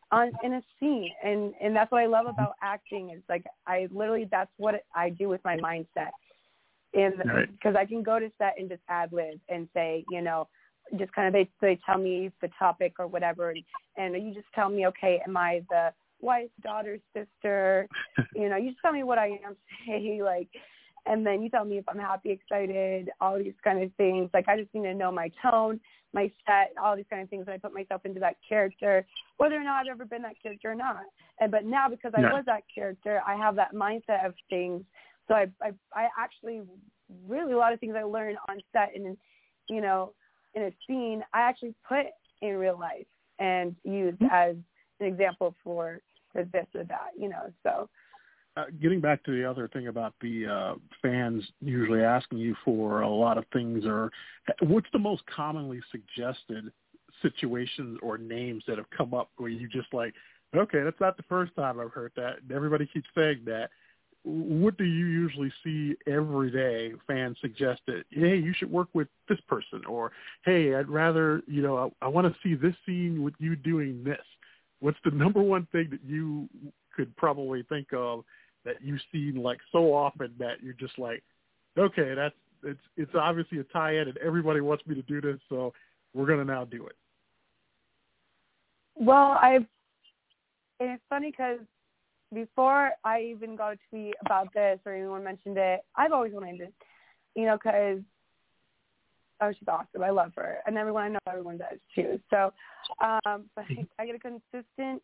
a scene, and that's what I love about acting. Is like that's what I do with my mindset, and because I can go to set and just ad lib and say, just kind of they tell me the topic or whatever, and you just tell me, okay, am I the wife, daughter, sister? You just tell me what I am, say, like, and then you tell me if I'm happy, excited, all these kind of things. Like, I just need to know my tone, my set, all these kind of things, and I put myself into that character, whether or not I've ever been that character or not. But now, because I was that character, I have that mindset of things. So I actually, really, a lot of things I learned on set and in a scene, I actually put in real life and used as an example for this or that, so. Getting back to the other thing about the fans usually asking you for a lot of things, or what's the most commonly suggested situations or names that have come up where you just like, okay, that's not the first time I've heard that, and everybody keeps saying that. What do you usually see every day? Fans suggest that, hey, you should work with this person, or hey, I'd rather, I want to see this scene with you doing this. What's the number one thing that you could probably think of that you've seen like so often that you're just like, okay, it's obviously a tie-in and everybody wants me to do this, so we're going to now do it? Well, it's funny because before I even got a tweet about this or anyone mentioned it, I've always wanted to, because she's awesome. I love her, and everyone does too. So, but I get a consistent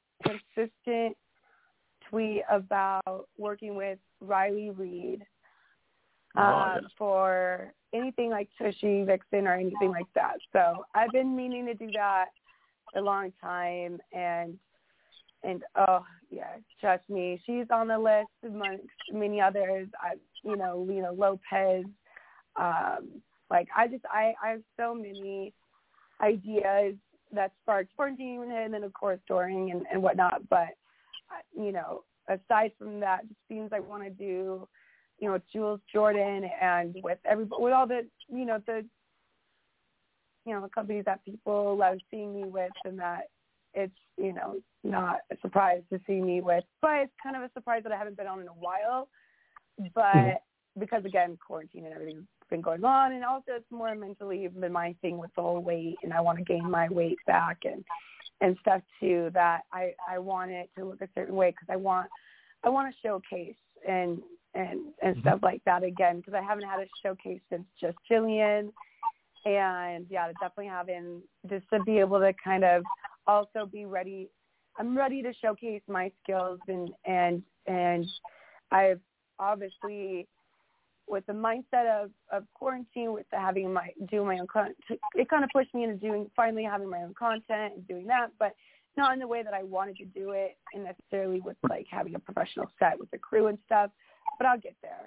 tweet about working with Riley Reid for anything like Tushy, Vixen, or anything like that. So I've been meaning to do that a long time, and oh yeah, trust me, she's on the list amongst many others. Lena Lopez. I have so many ideas that sparked quarantine, and then of course touring and whatnot. But aside from that, it seems I want to do, Jules Jordan and with all the the companies that people love seeing me with, and that it's not a surprise to see me with, but it's kind of a surprise that I haven't been on in a while. But because again, quarantine and everything's been going on, and also it's more mentally been my thing with the whole weight, and I want to gain my weight back and stuff too, that I want it to look a certain way, because I want to showcase and stuff like that again, because I haven't had a showcase since just Jillian. And yeah, definitely having just to be able to kind of also be ready. I'm ready to showcase my skills, and I've obviously, with the mindset of quarantine, with doing my own content, it kind of pushed me into finally having my own content and doing that, but not in the way that I wanted to do it, and necessarily with like having a professional set with the crew and stuff. But I'll get there.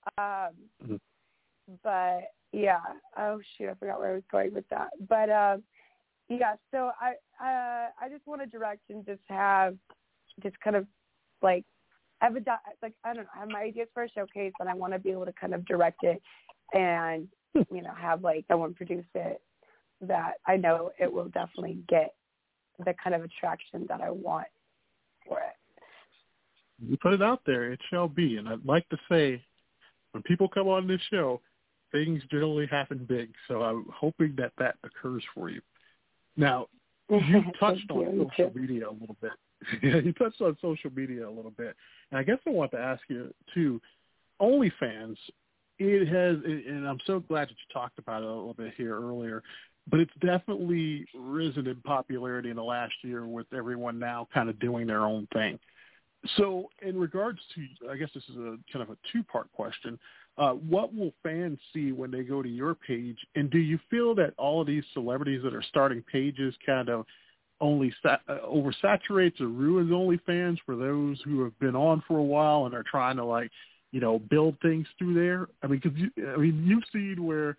But yeah. Oh shoot, I forgot where I was going with that. But yeah. So I just want to direct and just have kind of like I don't know, I have my ideas for a showcase, and I want to be able to kind of direct it and have like someone produce it that I know it will definitely get the kind of attraction that I want for it. You put it out there, it shall be. And I'd like to say, when people come on this show, things generally happen big. So I'm hoping that occurs for you. Now, you touched on social media a little bit. You touched on social media a little bit. And I guess I want to ask you, too, OnlyFans, it has, and I'm so glad that you talked about it a little bit here earlier, but it's definitely risen in popularity in the last year with everyone now kind of doing their own thing. So in regards to, I guess this is a kind of a two-part question, what will fans see when they go to your page? And do you feel that all of these celebrities that are starting pages kind of only oversaturates or ruins OnlyFans for those who have been on for a while and are trying to build things through there? I mean, you've seen where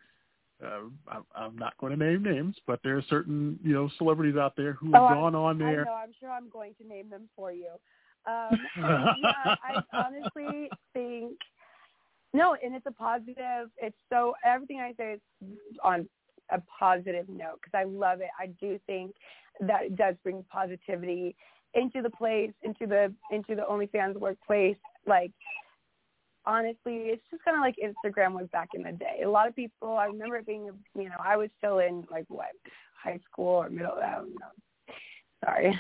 I'm not going to name names, but there are certain celebrities out there who have gone on there. I know. I'm sure I'm going to name them for you. Yeah, I honestly think no, and it's a positive. It's so everything I say is on a positive note, because I love it. I do think that it does bring positivity into the place, into the OnlyFans workplace. Like, honestly, it's just kind of like Instagram was back in the day. A lot of people, I remember it being, I was still in high school or middle. I don't know. Sorry.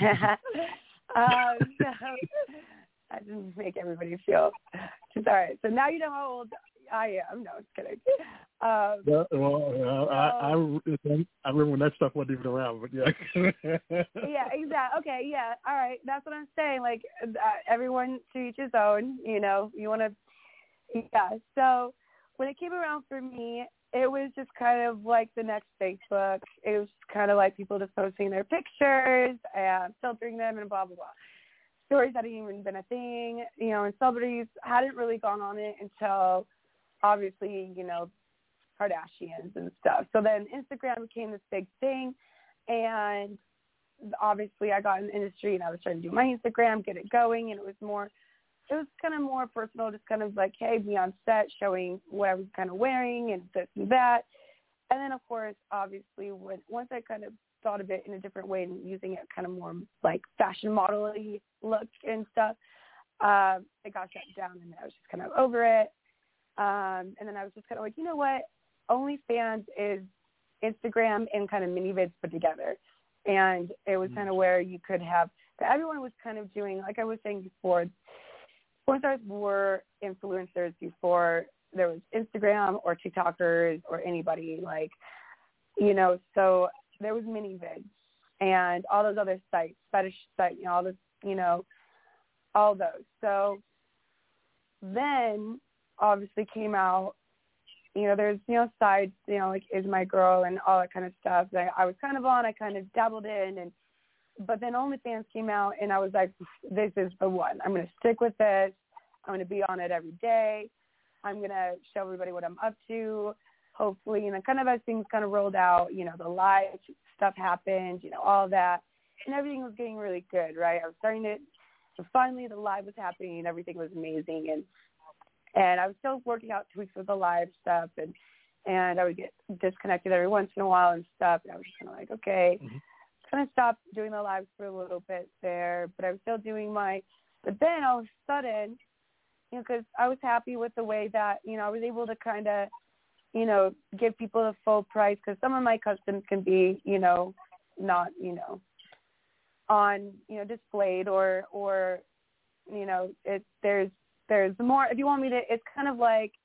So I didn't make everybody feel just all right. So now you know how old I am. No, it's kidding. I remember when that stuff wasn't even around, but yeah. Yeah, exactly. Okay, yeah, all right. That's what I'm saying. Like, everyone to each his own. You want to. Yeah. So when it came around for me, it was just kind of like the next Facebook. It was kind of like people just posting their pictures and filtering them and blah, blah, blah. Stories hadn't even been a thing, and celebrities hadn't really gone on it until, obviously, Kardashians and stuff. So then Instagram became this big thing, and obviously I got in the industry, and I was trying to do my Instagram, get it going, and it was kind of more personal, just kind of like, hey, be on set, showing what I was kind of wearing and this and that. And then, of course, obviously, once I kind of thought of it in a different way and using it kind of more like fashion model-y look and stuff, it got shut down, and I was just kind of over it. And then I was just kind of like, you know what? OnlyFans is Instagram and kind of mini vids put together. And it was kind of where you could have, everyone was kind of doing, like I was saying before, porn stars were influencers before there was Instagram or TikTokers or anybody, like, you know, so there was ManyVids and all those other sites, fetish sites, you know, all this, you know, all those. So then obviously came out, you know, there's, you know, sides, you know, like Is My Girl and all that kind of stuff that I was kind of on, I kind of dabbled in, but then OnlyFans came out and I was like, this is the one. I'm going to stick with this. I'm going to be on it every day. I'm going to show everybody what I'm up to. Hopefully, and then kind of as things kind of rolled out, you know, the live stuff happened, you know, all that, and everything was getting really good, right? I was starting to, so finally the live was happening and everything was amazing, and I was still working out tweaks with the live stuff, and I would get disconnected every once in a while and stuff, and I was just kind of like, okay, kind of stopped doing the lives for a little bit there, but I was still doing but then all of a sudden, you know, because I was happy with the way that, you know, I was able to kind of, you know, give people the full price, because some of my customs can be, you know, not, you know, on, you know, displayed or, you know, there's more, if you want me to, it's kind of like,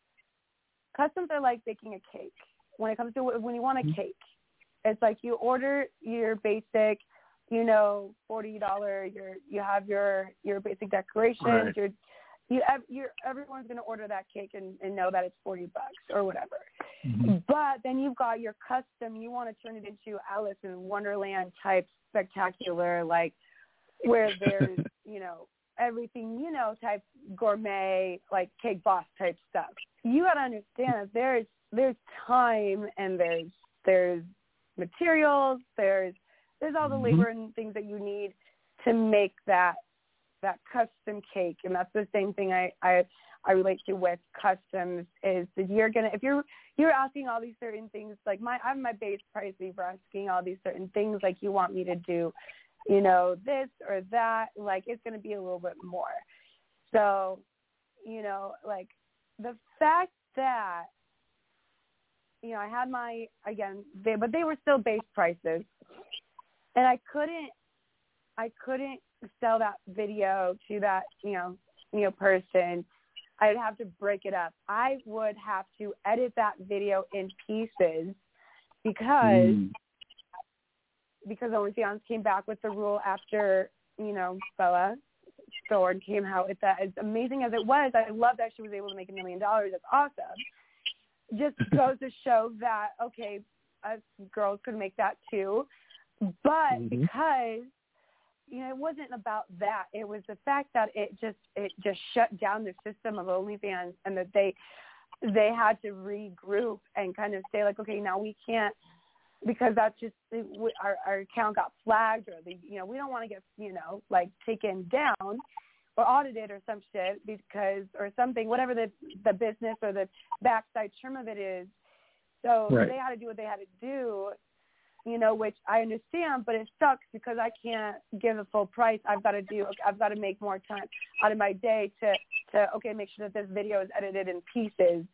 customs are like baking a cake. When it comes to, when you want a cake, it's like you order your basic, you know, $40, you have your basic decorations, right. Everyone's going to order that cake and know that it's $40 or whatever. Mm-hmm. But then you've got your custom. You want to turn it into Alice in Wonderland type spectacular, like where there's, you know, everything, you know, type gourmet, like Cake Boss type stuff. You got to understand that there's time and there's materials, there's all the labor and things that you need to make that custom cake. And that's the same thing I relate to with customs, is that you're gonna, if you're asking all these certain things, like I have my base price for asking all these certain things, like you want me to do, you know, this or that, like it's gonna be a little bit more. So, you know, like the fact that, you know, I had but they were still base prices, and I couldn't sell that video to that, you know, person. I'd have to break it up. I would have to edit that video in pieces because OnlyFans came back with the rule after, you know, Bella Thorne came out with that. As amazing as it was, I love that she was able to make $1 million. That's awesome. Just goes to show that, okay, us girls could make that too. But because, you know, it wasn't about that. It was the fact that it just shut down the system of OnlyFans, and that they had to regroup and kind of say, like, okay, now we can't, because that's just our account got flagged, or you know, we don't want to get, you know, like taken down or audited or some shit, because, or something, whatever the business or the backside term of it is. So They had to do what they had to do, you know, which I understand, but it sucks because I can't give a full price. I've got to make more time out of my day to okay, make sure that this video is edited in pieces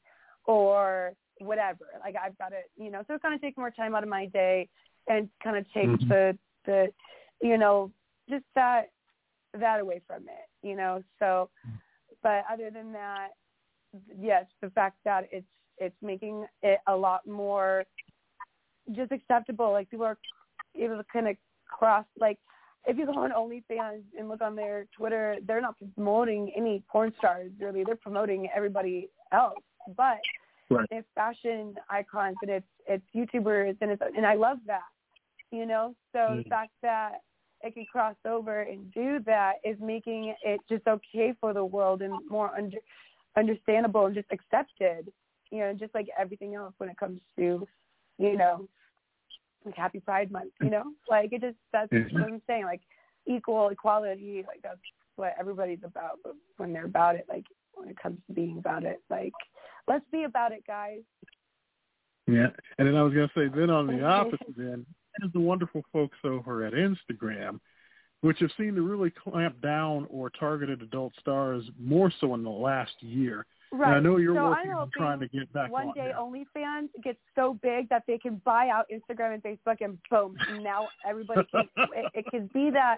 or whatever. Like I've got to, you know, so it kind of takes more time out of my day and kind of takes the, you know, just that away from it, you know. So, but other than that, yes, the fact that it's making it a lot more just acceptable. Like people are able to kind of cross, like if you go on OnlyFans and look on their Twitter, they're not promoting any porn stars really. They're promoting everybody else. But it's fashion icons and it's YouTubers and I love that, you know. So the fact that it can cross over and do that is making it just okay for the world and more understandable and just accepted, you know, just like everything else when it comes to, you know, like Happy Pride Month, you know, like it just, that's what I'm saying, like equality, like that's what everybody's about. But when they're about it, like when it comes to being about it, like let's be about it, guys. Yeah, and then I was going to say, then on the opposite end, there's the wonderful folks over at Instagram, which have seemed to really clamp down or targeted adult stars more so in the last year. Right. And I know you're so working on trying to get back one on. Day OnlyFans gets so big that they can buy out Instagram and Facebook, and boom, and now everybody can. it can be that.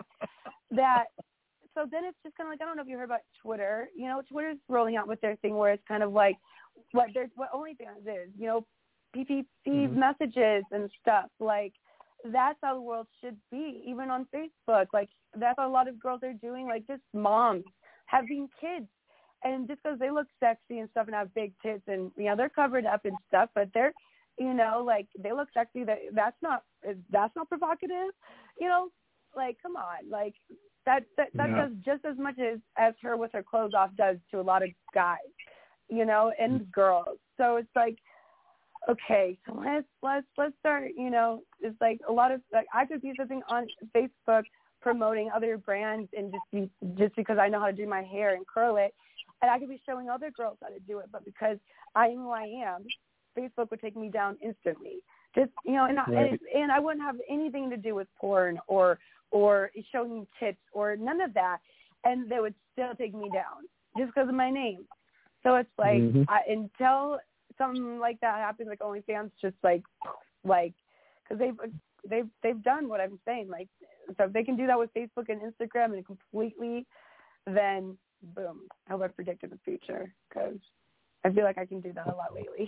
So then it's just kind of like, I don't know if you heard about Twitter. You know, Twitter's rolling out with their thing where it's kind of like what OnlyFans is. You know, PPC messages and stuff. Like, that's how the world should be, even on Facebook. Like, that's how a lot of girls are doing, like, just moms having kids. And just because they look sexy and stuff and have big tits and, you know, they're covered up and stuff, but they're, you know, like, they look sexy. That's not provocative. You know, like, come on. Like, that does just as much as her with her clothes off does to a lot of guys, you know, and girls. So it's like, okay, so let's start, you know, it's like a lot of, like, I could be something on Facebook promoting other brands and just because I know how to do my hair and curl it, and I could be showing other girls how to do it, but because I am who I am, Facebook would take me down instantly. Just, you know, and I wouldn't have anything to do with porn or showing tits or none of that, and they would still take me down just because of my name. So it's like, until something like that happens, like OnlyFans, just like, because they've done what I'm saying. Like, so if they can do that with Facebook and Instagram and completely, then boom, I hope I predicted the future, because I feel like I can do that a lot lately.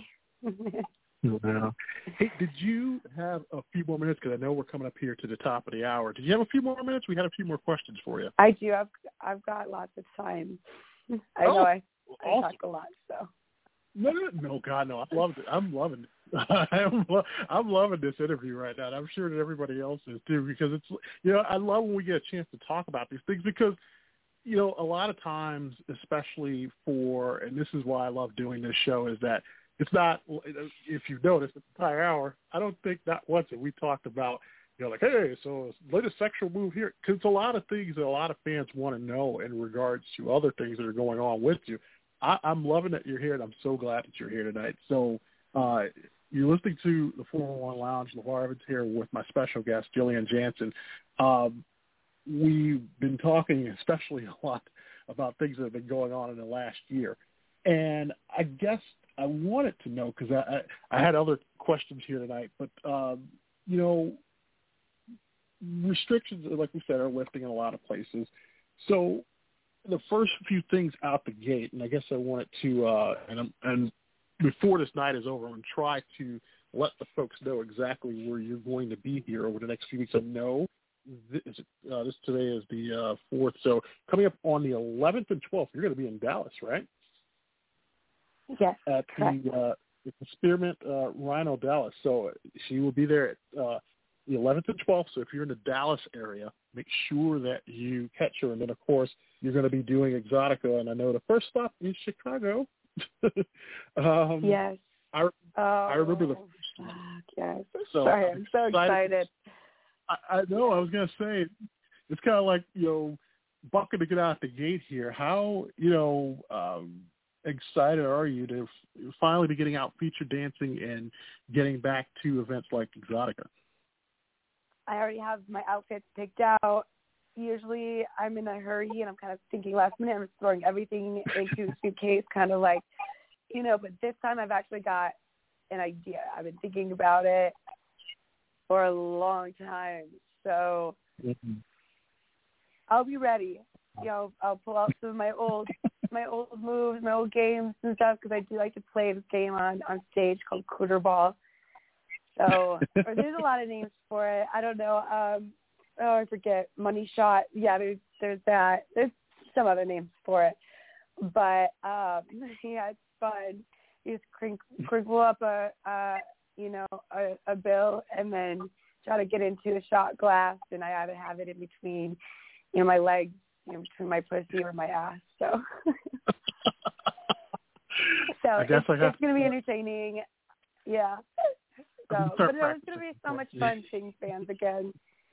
Wow. Hey, did you have a few more minutes? Because I know we're coming up here to the top of the hour. Did you have a few more minutes? We had a few more questions for you. I do. I've got lots of time. I know I talk a lot, so. No, God, no. I loved it. I'm loving it. I'm loving this interview right now. And I'm sure that everybody else is too, because it's, you know, I love when we get a chance to talk about these things, because, you know, a lot of times, especially for, and this is why I love doing this show, is that it's not, if you've noticed, the entire hour, I don't think not once that we talked about, you know, like, hey, so latest sexual move here, because it's a lot of things that a lot of fans want to know in regards to other things that are going on with you. I'm loving that you're here, and I'm so glad that you're here tonight. So you're listening to the 411 Lounge. LeVar Evans here with my special guest, Jillian Jansen. We've been talking especially a lot about things that have been going on in the last year. And I guess I wanted to know, because I had other questions here tonight, but, you know, restrictions, like we said, are lifting in a lot of places. So the first few things out the gate, and I guess I wanted to, and before this night is over, I'm going to try to let the folks know exactly where you're going to be here over the next few weeks. I know this today is the 4th, so coming up on the 11th and 12th, you're going to be in Dallas, right? Yes, at the Spearmint Rhino Dallas. So she will be there at the 11th and 12th. So if you're in the Dallas area, make sure that you catch her. And then, of course, you're going to be doing Exotica. And I know the first stop is Chicago. Yes. I remember the first stop. Yes. So sorry, I'm so excited. I know. I was going to say, it's kind of like, you know, bucking to get out the gate here. How, you know, excited are you to finally be getting out feature dancing and getting back to events like Exotica? I already have my outfits picked out. Usually I'm in a hurry and I'm kind of thinking last minute. I'm throwing everything into a suitcase, kind of like, you know, but this time I've actually got an idea. I've been thinking about it for a long time. So I'll be ready. You know, I'll pull out some of my old moves, my old games and stuff, because I do like to play this game on stage called Cooter Ball. So there's a lot of names for it. I don't know. I forget. Money Shot. Yeah, there's that. There's some other names for it. But yeah, it's fun. You just crinkle up a bill and then try to get into a shot glass, and I either have it in between, you know, my legs, you know, between my pussy or my ass. So it's going to be entertaining. Yeah. So, but it's going to be so much fun seeing fans again.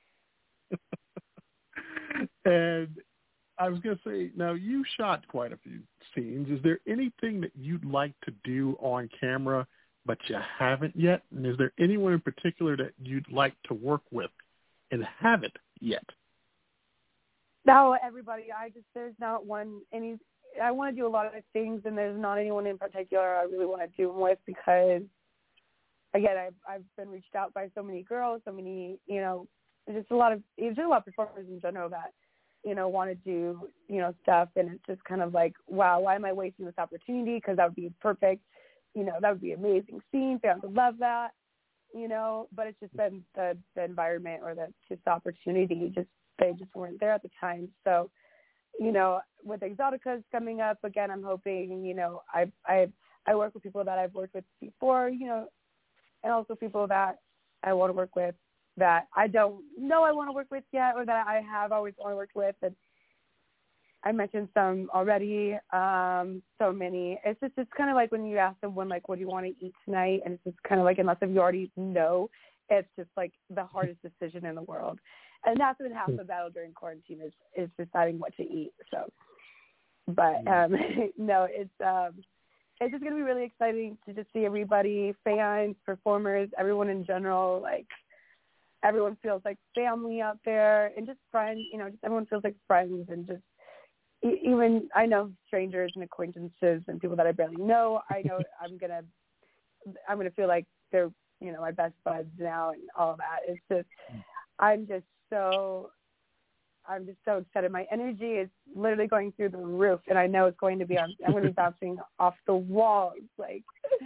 And I was going to say, now you shot quite a few scenes. Is there anything that you'd like to do on camera but you haven't yet? And is there anyone in particular that you'd like to work with and haven't yet? No, everybody. There's not one. I want to do a lot of things, and there's not anyone in particular I really want to do them with because, again, I've been reached out by so many girls, so many, just a lot of performers in general that, want to do, stuff, and it's just kind of like, wow, why am I wasting this opportunity? Because that would be perfect, that would be an amazing scene. Fans would love that, but it's just been the environment or the opportunity, they just weren't there at the time. So, with Exoticas coming up, again, I'm hoping, I work with people that I've worked with before, and also people that I want to work with that I don't know I want to work with yet, or that I have always want to work with. And I mentioned some already, so many. It's kind of like when you ask someone, like, what do you want to eat tonight? And it's just kind of like, unless if you already know, it's just like the hardest decision in the world. And that's been half the battle during quarantine is deciding what to eat. So, but no, it's just going to be really exciting to just see everybody, fans, performers, everyone in general. Like, everyone feels like family out there, and just friends. Just everyone feels like friends, and just even I know strangers and acquaintances and people that I barely know. I know I'm gonna feel like they're my best buds now, and all of that. It's just I'm just so excited. My energy is literally going through the roof, and I know it's going to be. I'm going to be bouncing off the walls, like.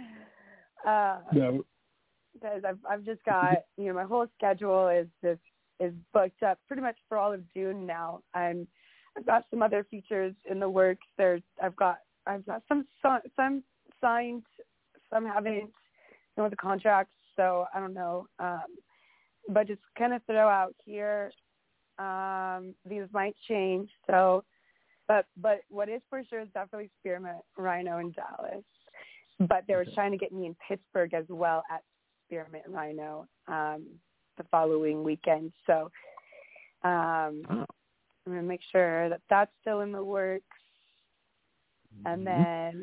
No. Because I've just got my whole schedule is booked up pretty much for all of June now. I've got some other features in the works. I've got some signed, some haven't. With the contracts, so I don't know. But just kind of throw out here. These might change. So, but what is for sure is definitely Spearmint, Rhino, and Dallas. But they were trying to get me in Pittsburgh as well at Spearmint and Rhino the following weekend. So I'm going to make sure that that's still in the works. And then,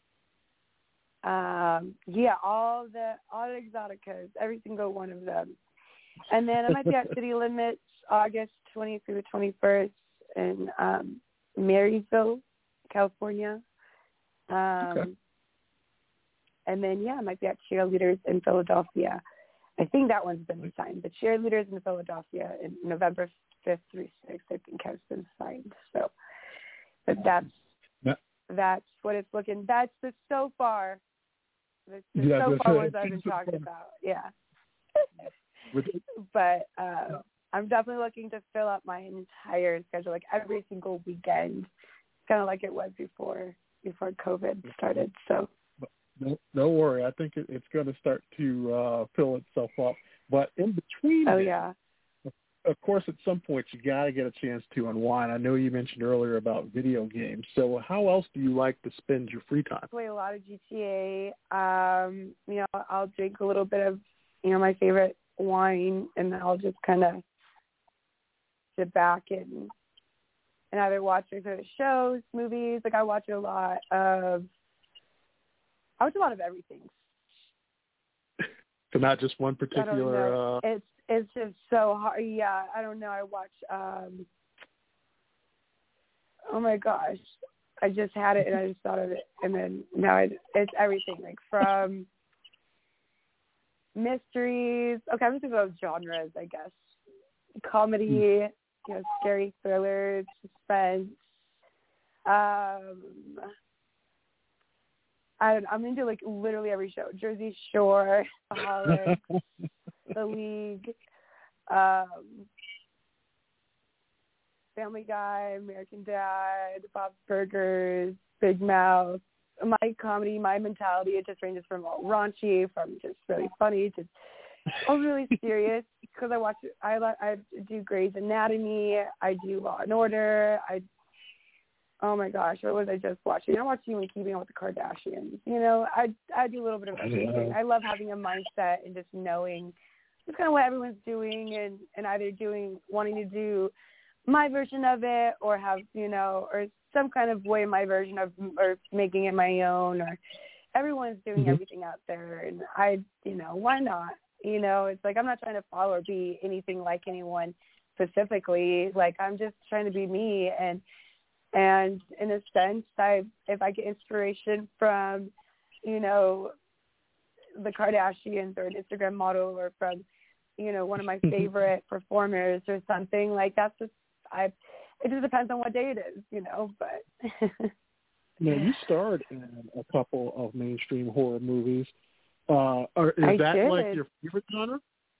all the Exoticas, every single one of them. And then I might be at City Limits August 20th through the 21st in Marysville, California. Okay. And then, I might be at Cheerleaders in Philadelphia. I think that one's been signed. The Cheerleaders in Philadelphia in November 5th through 6th, I think, has been signed. So, but that's what it's looking. That's the so far. So far what I've been talking about. Yeah. But I'm definitely looking to fill up my entire schedule, like every single weekend, kind of like it was before COVID started. So. Don't worry. I think it's going to start to fill itself up. But in between, of course, at some point you got to get a chance to unwind. I know you mentioned earlier about video games. So how else do you like to spend your free time? I play a lot of GTA. I'll drink a little bit of, my favorite wine, and I'll just kind of sit back and either watch shows, movies. Like I watch a lot of everything. So not just one particular. It's just so hard. Yeah, I don't know. I watch. Oh my gosh, I just had it and I just thought of it, and then now it's everything, like from mysteries. Okay, I'm just thinking of genres, I guess. Comedy, scary thrillers, suspense. I'm into like literally every show. Jersey Shore, Holics, The League, Family Guy, American Dad, Bob's Burgers, Big Mouth. My comedy, my mentality, it just ranges from all raunchy, from just really funny to all really serious. Because I do Grey's Anatomy, I do Law and Order, oh my gosh, what was I just watching? I watched Keeping Up with the Kardashians. I do a little bit of everything. I love having a mindset and just knowing just kind of what everyone's doing and either wanting to do my version of it or have, or some kind of way my version of, or making it my own, or everyone's doing everything out there. And why not? It's like I'm not trying to follow or be anything like anyone specifically. Like I'm just trying to be me. And And in a sense, if I get inspiration from, the Kardashians or an Instagram model or from, one of my favorite performers or something, like that's just, it just depends on what day it is, but. Now, you starred in a couple of mainstream horror movies. Is that like your favorite genre?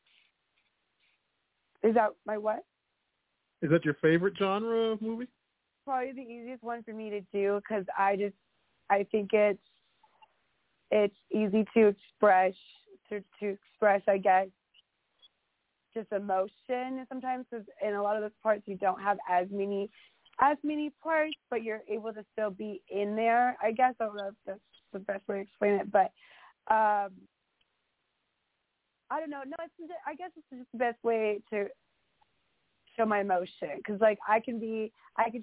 Is that my what? Is that your favorite genre of movie? Probably the easiest one for me to do because I think it's easy to express, I guess, just emotion sometimes, because in a lot of those parts you don't have as many parts, but you're able to still be in there. I guess I don't know if that's the best way to explain it, but I don't know. No, I guess it's just the best way to show my emotion, because like I can be, if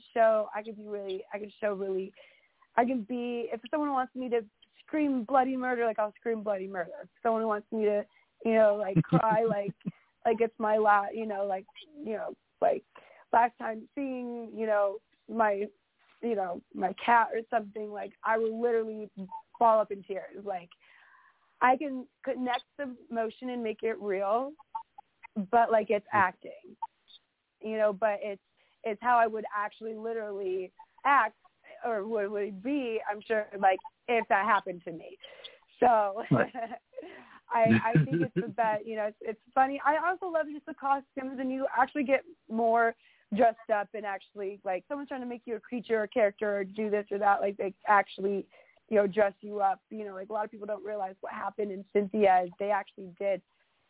someone wants me to scream bloody murder, like I'll scream bloody murder. If someone wants me to, like cry, like it's my last, like last time seeing, my cat or something, like I will literally fall up in tears. Like I can connect the emotion and make it real, but like it's acting, but it's how I would actually literally act, or would it be, I'm sure, like if that happened to me. So I think it's the best, it's funny. I also love just the costumes, and you actually get more dressed up, and actually like someone's trying to make you a creature or a character or do this or that, like they actually, dress you up. Like a lot of people don't realize what happened in Cynthia is they actually did.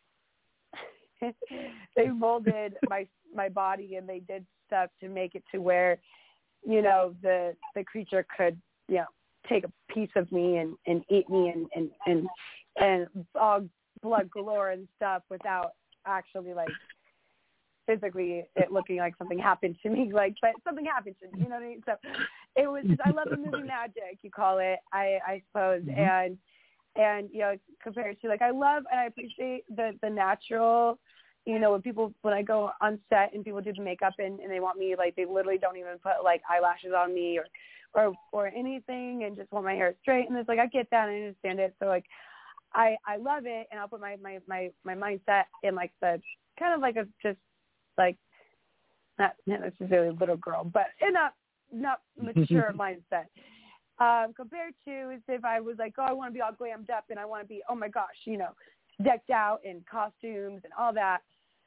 They molded my body, and they did stuff to make it to where, the creature could, take a piece of me and eat me and all blood galore and stuff without actually like physically it looking like something happened to me, like, but something happened to me, you know what I mean? So it was just, I love the movie magic, you call it, I suppose. Mm-hmm. And compared to, like, I love and I appreciate the natural, when I go on set and people do the makeup and they want me, like, they literally don't even put like eyelashes on me or anything, and just want my hair straight, and it's like, I get that and I understand it. So like I love it, and I'll put my mindset in like the kind of like a just like not necessarily little girl, but in a not mature mindset. Compared to is if I was like, oh, I want to be all glammed up and I want to be, oh my gosh, decked out in costumes and all that,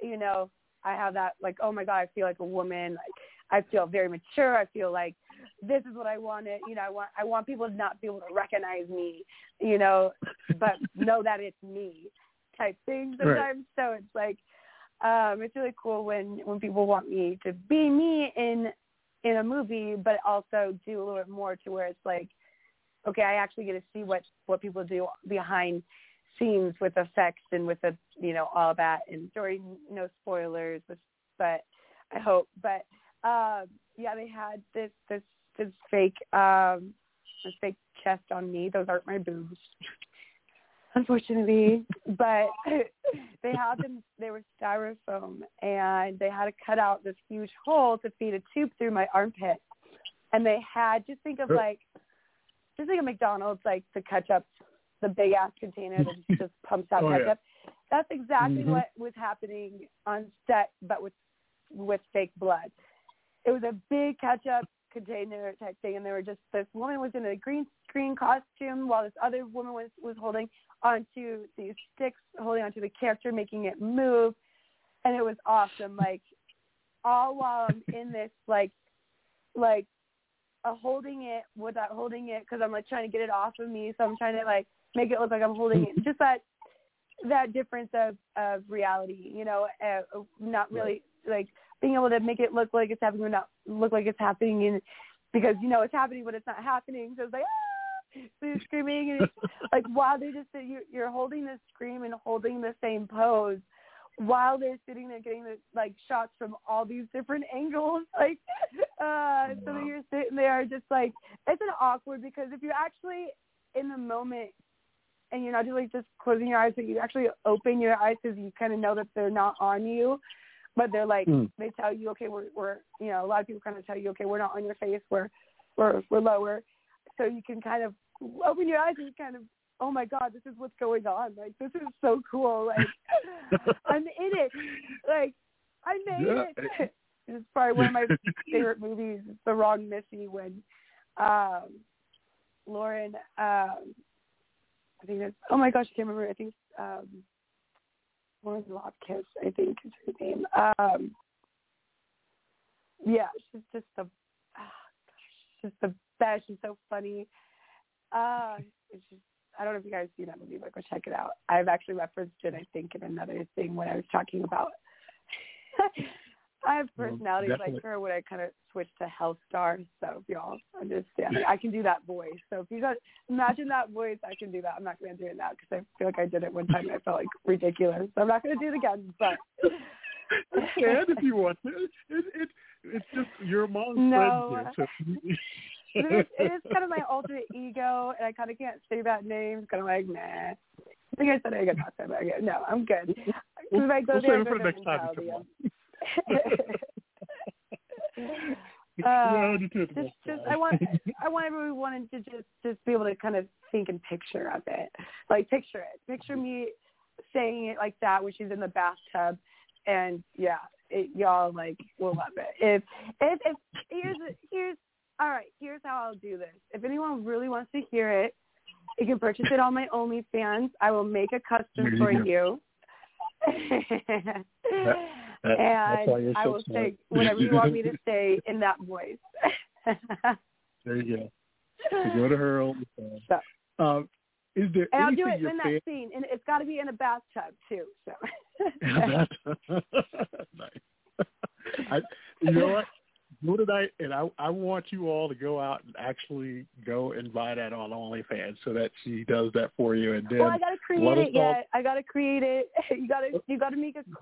I have that like, oh my God, I feel like a woman. Like I feel very mature. I feel like this is what I wanted. I want people to not be able to recognize me, but know that it's me type thing sometimes. Right. So it's like, it's really cool when people want me to be me in a movie, but also do a little bit more to where it's like, okay, I actually get to see what people do behind scenes with effects and with the, all that. And during no spoilers, but I hope, but yeah, they had this fake chest on me. Those aren't my boobs, unfortunately, but they were styrofoam, and they had to cut out this huge hole to feed a tube through my armpit. And they had, just think of McDonald's, like the ketchup, the big ass container that just pumps out ketchup. Yeah. That's exactly what was happening on set, but with fake blood. It was a big ketchup container type thing, and this woman was in a green screen costume while this other woman was holding onto these sticks, holding onto the character, making it move, and it was awesome. Like all while I'm in this like holding it without holding it, because I'm like trying to get it off of me, so I'm trying to like make it look like I'm holding it. Just that difference of reality, not really like being able to make it look like it's happening or not look like it's happening, and because it's happening but it's not happening. So it's like, so you're screaming, and it's like while they just you're holding the scream and holding the same pose while they're sitting there getting the like shots from all these different angles, like so that you're sitting there just like, it's an awkward, because if you're actually in the moment and you're not just like just closing your eyes, but you actually open your eyes because you kind of know that they're not on you, but they're like, they tell you, okay, we're a lot of people kind of tell you, okay, we're not on your face, we're lower, so you can kind of open your eyes and kind of, oh my God, this is what's going on. Like, this is so cool. Like, I'm in it. Like, I made it. It's probably one of my favorite movies. It's The Wrong Missy, when Lauren, I think it's, oh my gosh, I can't remember. I think it's Lauren Lapkus, I think is her name. Yeah, she's just she's the best. She's so funny. It's just, I don't know if you guys see that movie, but go check it out. I've actually referenced it, I think, in another thing when I was talking about I have personalities like her when I kind of switched to Health Star, so if y'all understand, I can do that voice. So if you guys imagine that voice, I can do that. I'm not going to do it now because I feel like I did it one time and I felt like ridiculous. So I'm not going to do it again, but... And if you want to. It's just your mom's friend here. So. It is kind of my alternate ego, and I kind of can't say that name. It's kind of like, nah. I think I said I could not say that again. No, I'm good. Because if I go there, I go there mentality. I want everyone to just be able to kind of think and picture of it. Like, picture it. Picture me saying it like that when she's in the bathtub, and yeah, y'all like will love it. If here's all right, here's how I'll do this. If anyone really wants to hear it, you can purchase it on my OnlyFans. I will make a custom for you. And I will say whatever you want me to say in that voice. There you go. So go to her OnlyFans. So, is there and I'll anything do it in that scene, and it's got to be in a bathtub too. So. Nice. You know what? Go tonight, and I want you all to go out and actually go and buy that on OnlyFans so that she does that for you. And then, well, I gotta create it yet. I gotta create it. You gotta make a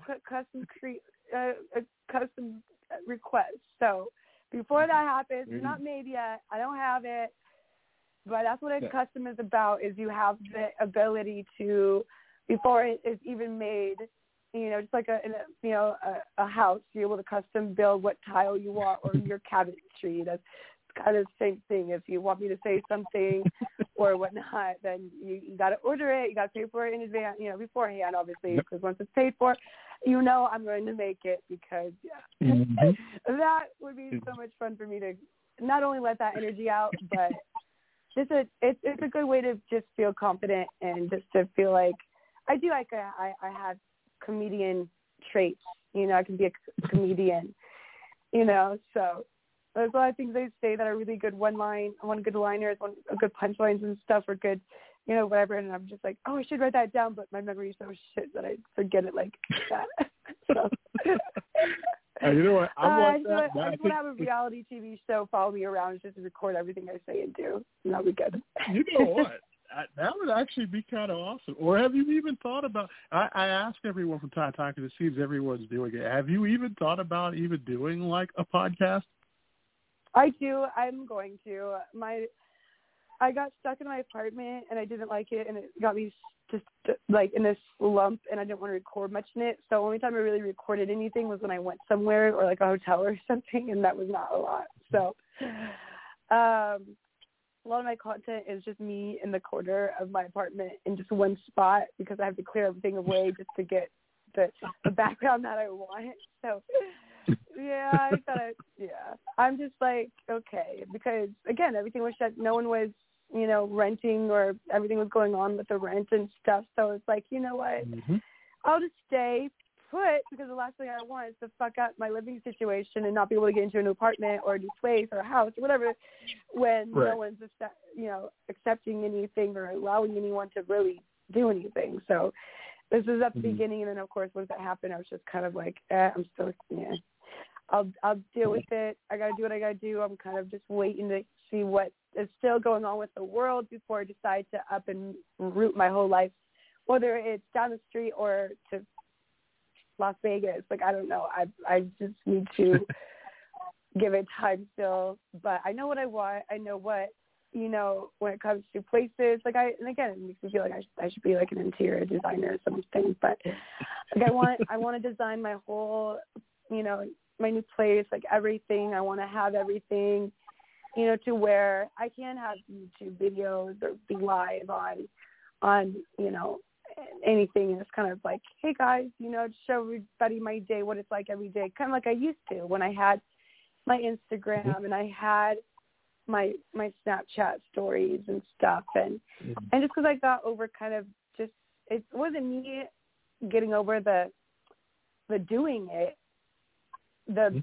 custom request. So before that happens, it's not made yet. I don't have it, but that's what a custom is about. Is you have the ability to, before it is even made. Just like a house, you're able to custom build what tile you want or your cabinetry. That's kind of the same thing. If you want me to say something or whatnot, then you got to order it. You got to pay for it in advance, beforehand, obviously, because once it's paid for, I'm going to make it because that would be so much fun for me to not only let that energy out, but it's a good way to just feel confident and just to feel like I have comedian traits, I can be a comedian, so there's a lot of things they say that are really good good liners, good punchlines and stuff are good, whatever, and I'm just like, oh, I should write that down, but my memory is so shit that I forget it like that. So you know what? I just want to have a reality TV show follow me around just to record everything I say and do, and that'll be good. You know what? That would actually be kind of awesome. Or have you even thought about, I ask everyone from time to time because it seems everyone's doing it. Have you even thought about even doing like a podcast? I do. I'm going to. I got stuck in my apartment and I didn't like it, and it got me just like in this slump, and I didn't want to record much in it. So the only time I really recorded anything was when I went somewhere or like a hotel or something, and that was not a lot. So a lot of my content is just me in the corner of my apartment in just one spot because I have to clear everything away just to get the background that I want. So, I'm just like, okay, because, again, everything was shut. No one was, renting, or everything was going on with the rent and stuff. So it's like, you know what, I'll just stay put because the last thing I want is to fuck up my living situation and not be able to get into a new apartment or a new place or a house or whatever when no one's accepting anything or allowing anyone to really do anything. So this is at the beginning, and then of course once that happened, I was just kind of like, I'm still, I'll deal with it. I gotta do what I gotta do. I'm kind of just waiting to see what is still going on with the world before I decide to up and root my whole life, whether it's down the street or to Las Vegas. Like, I don't know. I just need to give it time still. But I know what I want. I know what you know, when it comes to places, like and again, it makes me feel like I should be like an interior designer or something, but like I want to design my whole, you know, my new place, like everything. I want to have everything, you know, to where I can have YouTube videos or be live on, you know, anything. And it's kind of like, hey guys, you know, to show everybody my day, what it's like every day, kind of like I used to when I had my Instagram and I had my Snapchat stories and stuff, and just because I got over kind of just, it wasn't me getting over the doing it, the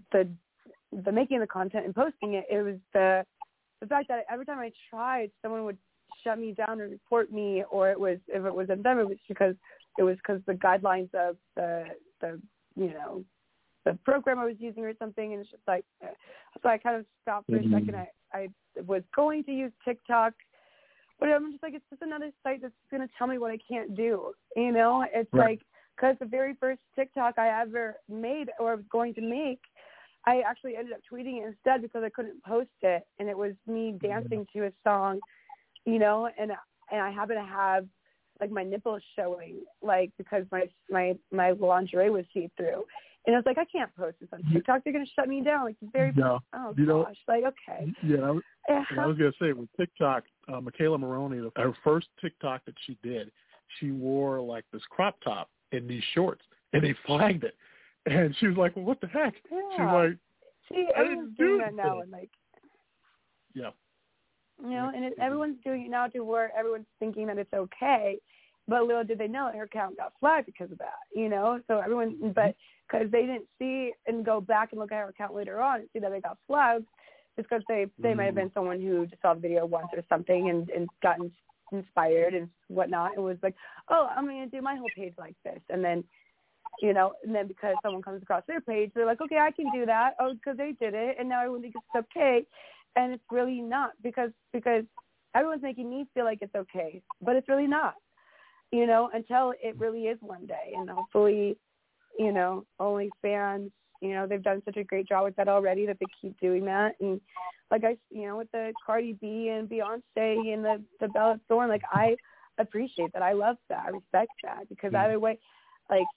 making the content and posting it. It was the fact that every time I tried, someone would shut me down or report me, or if it was them, it was because the guidelines of the you know, the program I was using or something, and it's just like, so I kind of stopped for a second. I was going to use TikTok, but I'm just like, it's just another site that's going to tell me what I can't do, you know? It's like, because the very first TikTok I ever made or was going to make, I actually ended up tweeting it instead because I couldn't post it, and it was me dancing to a song, you know, and I happen to have like my nipples showing, like, because my lingerie was see-through. And I was like, I can't post this on TikTok. They're going to shut me down. Like, the very gosh. Like, okay. Yeah, I was going to say, with TikTok, Michaela Maroney, her first TikTok that she did, she wore, like, this crop top and these shorts, and they flagged it. And she was like, well, what the heck? Yeah. She was like, see, everyone's doing that now. And, like, yeah. You know, and everyone's doing it now to where everyone's thinking that it's okay. But little did they know that her account got flagged because of that, you know? So everyone, but because they didn't see and go back and look at her account later on and see that it got flagged, it's because they might have been someone who just saw the video once or something and got inspired and whatnot and was like, oh, I'm going to do my whole page like this. And then, you know, and then because someone comes across their page, they're like, okay, I can do that. Oh, because they did it. And now everyone thinks it's okay. And it's really not because everyone's making me feel like it's okay, but it's really not. You know, until it really is one day. And hopefully, you know, OnlyFans, you know, they've done such a great job with that already that they keep doing that. And like you know, with the Cardi B and Beyonce and the Bella Thorne, like I appreciate that. I love that. I respect that because either way, like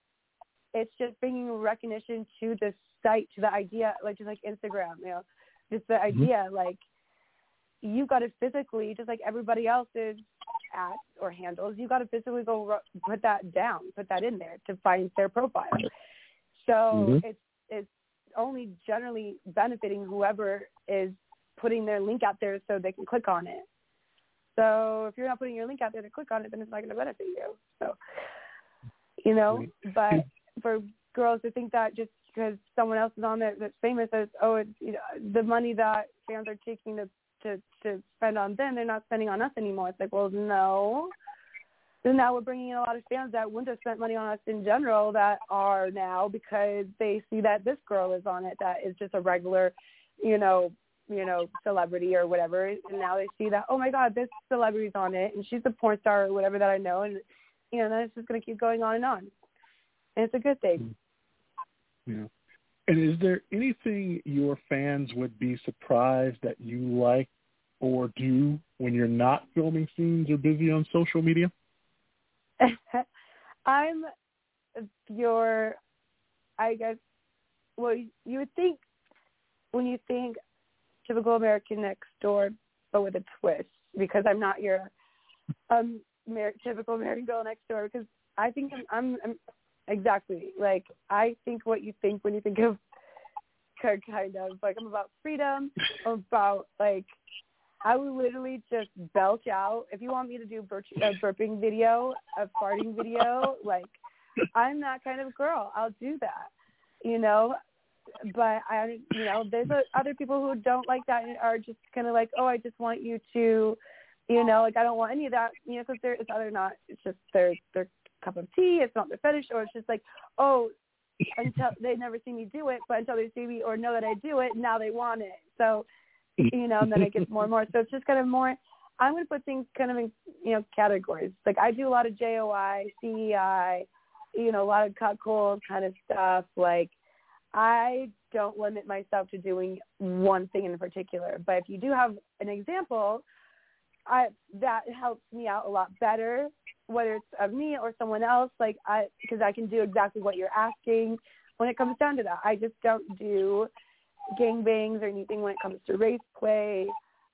it's just bringing recognition to the site, to the idea, like just like Instagram, you know, just the idea, like you got to physically, just like everybody else's at or handles, you got to physically go put that in there to find their profile. So it's only generally benefiting whoever is putting their link out there so they can click on it. So if you're not putting your link out there to click on it, then it's not going to benefit you. So, you know, but for girls to think that just because someone else is on there that's famous, as it's, you know, the money that fans are taking to spend on them, they're not spending on us anymore. It's like, well, no. Then now we're bringing in a lot of fans that wouldn't have spent money on us in general that are now because they see that this girl is on it that is just a regular, you know, celebrity or whatever. And now they see that, oh my God, this celebrity's on it and she's a porn star or whatever that I know. And, you know, then it's just going to keep going on. And it's a good thing. Yeah. And is there anything your fans would be surprised that you like or do when you're not filming scenes or busy on social media? I'm I guess, well, you would think when you think typical American Next Door, but with a twist, because I'm not your typical American Girl Next Door, because I think I'm exactly, like, I think what you think when you think of kind of, like, I'm about freedom, about, like, I would literally just belch out. If you want me to do a burping video, a farting video, like, I'm that kind of girl. I'll do that, you know, but you know, there's other people who don't like that and are just kind of like, oh, I just want you to, you know, like, I don't want any of that, you know, because it's either not, it's just their cup of tea, it's not their fetish, or it's just like, oh, until they never see me do it, but until they see me or know that I do it, now they want it. So, you know, and then it gets more and more. So it's just kind of more, I'm going to put things kind of in, you know, categories. Like, I do a lot of JOI, CEI, you know, a lot of cuckold kind of stuff. Like, I don't limit myself to doing one thing in particular. But if you do have an example, that helps me out a lot better, whether it's of me or someone else, because I can do exactly what you're asking when it comes down to that. I just don't do gangbangs or anything when it comes to race play,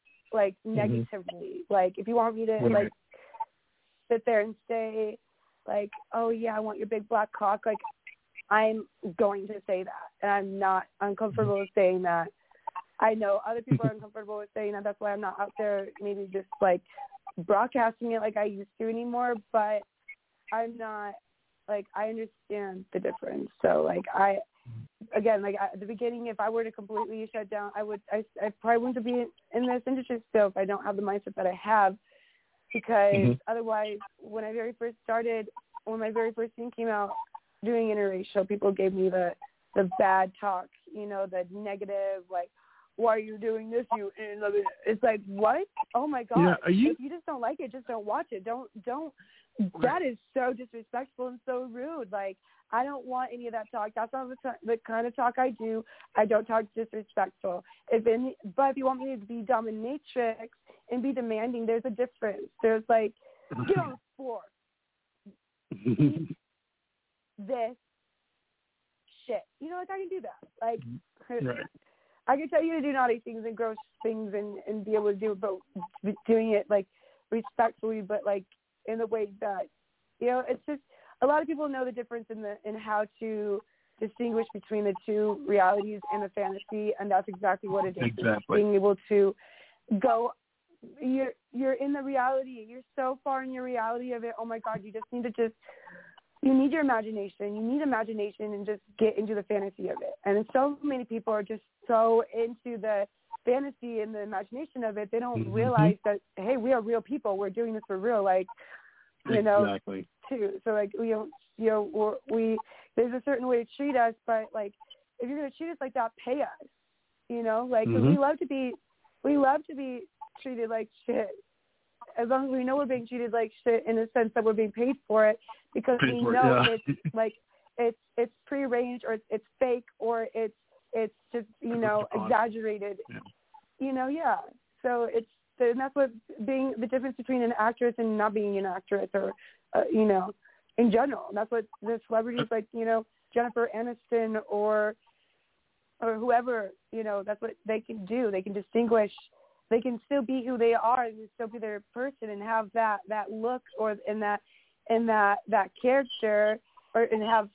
negatively. If you want me to, sit there and say, oh, yeah, I want your big black cock, I'm going to say that. And I'm not uncomfortable with saying that. I know other people are uncomfortable with saying that. That's why I'm not out there maybe just, broadcasting it like I used to anymore. But I'm not, I understand the difference. So, at the beginning, if I were to completely shut down, I probably wouldn't be in this industry still if I don't have the mindset that I have. Because otherwise, when I very first started, when my very first thing came out doing interracial, people gave me the bad talk, the negative, why are you doing this? It's what? Oh my God! Yeah, if you just don't like it, just don't watch it. Don't. That is so disrespectful and so rude. I don't want any of that talk. That's not the kind of talk I do. I don't talk disrespectful. But if you want me to be dominatrix and be demanding, there's a difference. There's get on the floor. Eat this shit. I can do that. Right. I can tell you to do naughty things and gross things and be able to do it, but doing it respectfully, but in the way that, it's just a lot of people know the difference in how to distinguish between the two realities and the fantasy, and that's exactly what it is. Exactly. Being able to go, you're in the reality. You're so far in your reality of it. Oh my God, you just need to you need your imagination. You need imagination and just get into the fantasy of it. And so many people are just so into the fantasy and the imagination of it, they don't realize that, hey, we are real people. We're doing this for real. Exactly. Too. So there's a certain way to treat us, but if you're going to treat us like that, pay us. We love to be treated like shit. As long as we know we're being treated like shit in the sense that we're being paid for it, because we know it's prearranged or it's fake or it's just exaggerated. Yeah. So and that's what being the difference between an actress and not being an actress, or in general. And that's what the celebrities Jennifer Aniston or whoever, that's what they can do. They can distinguish. They can still be who they are and still be their person and have that look or in that character, or and have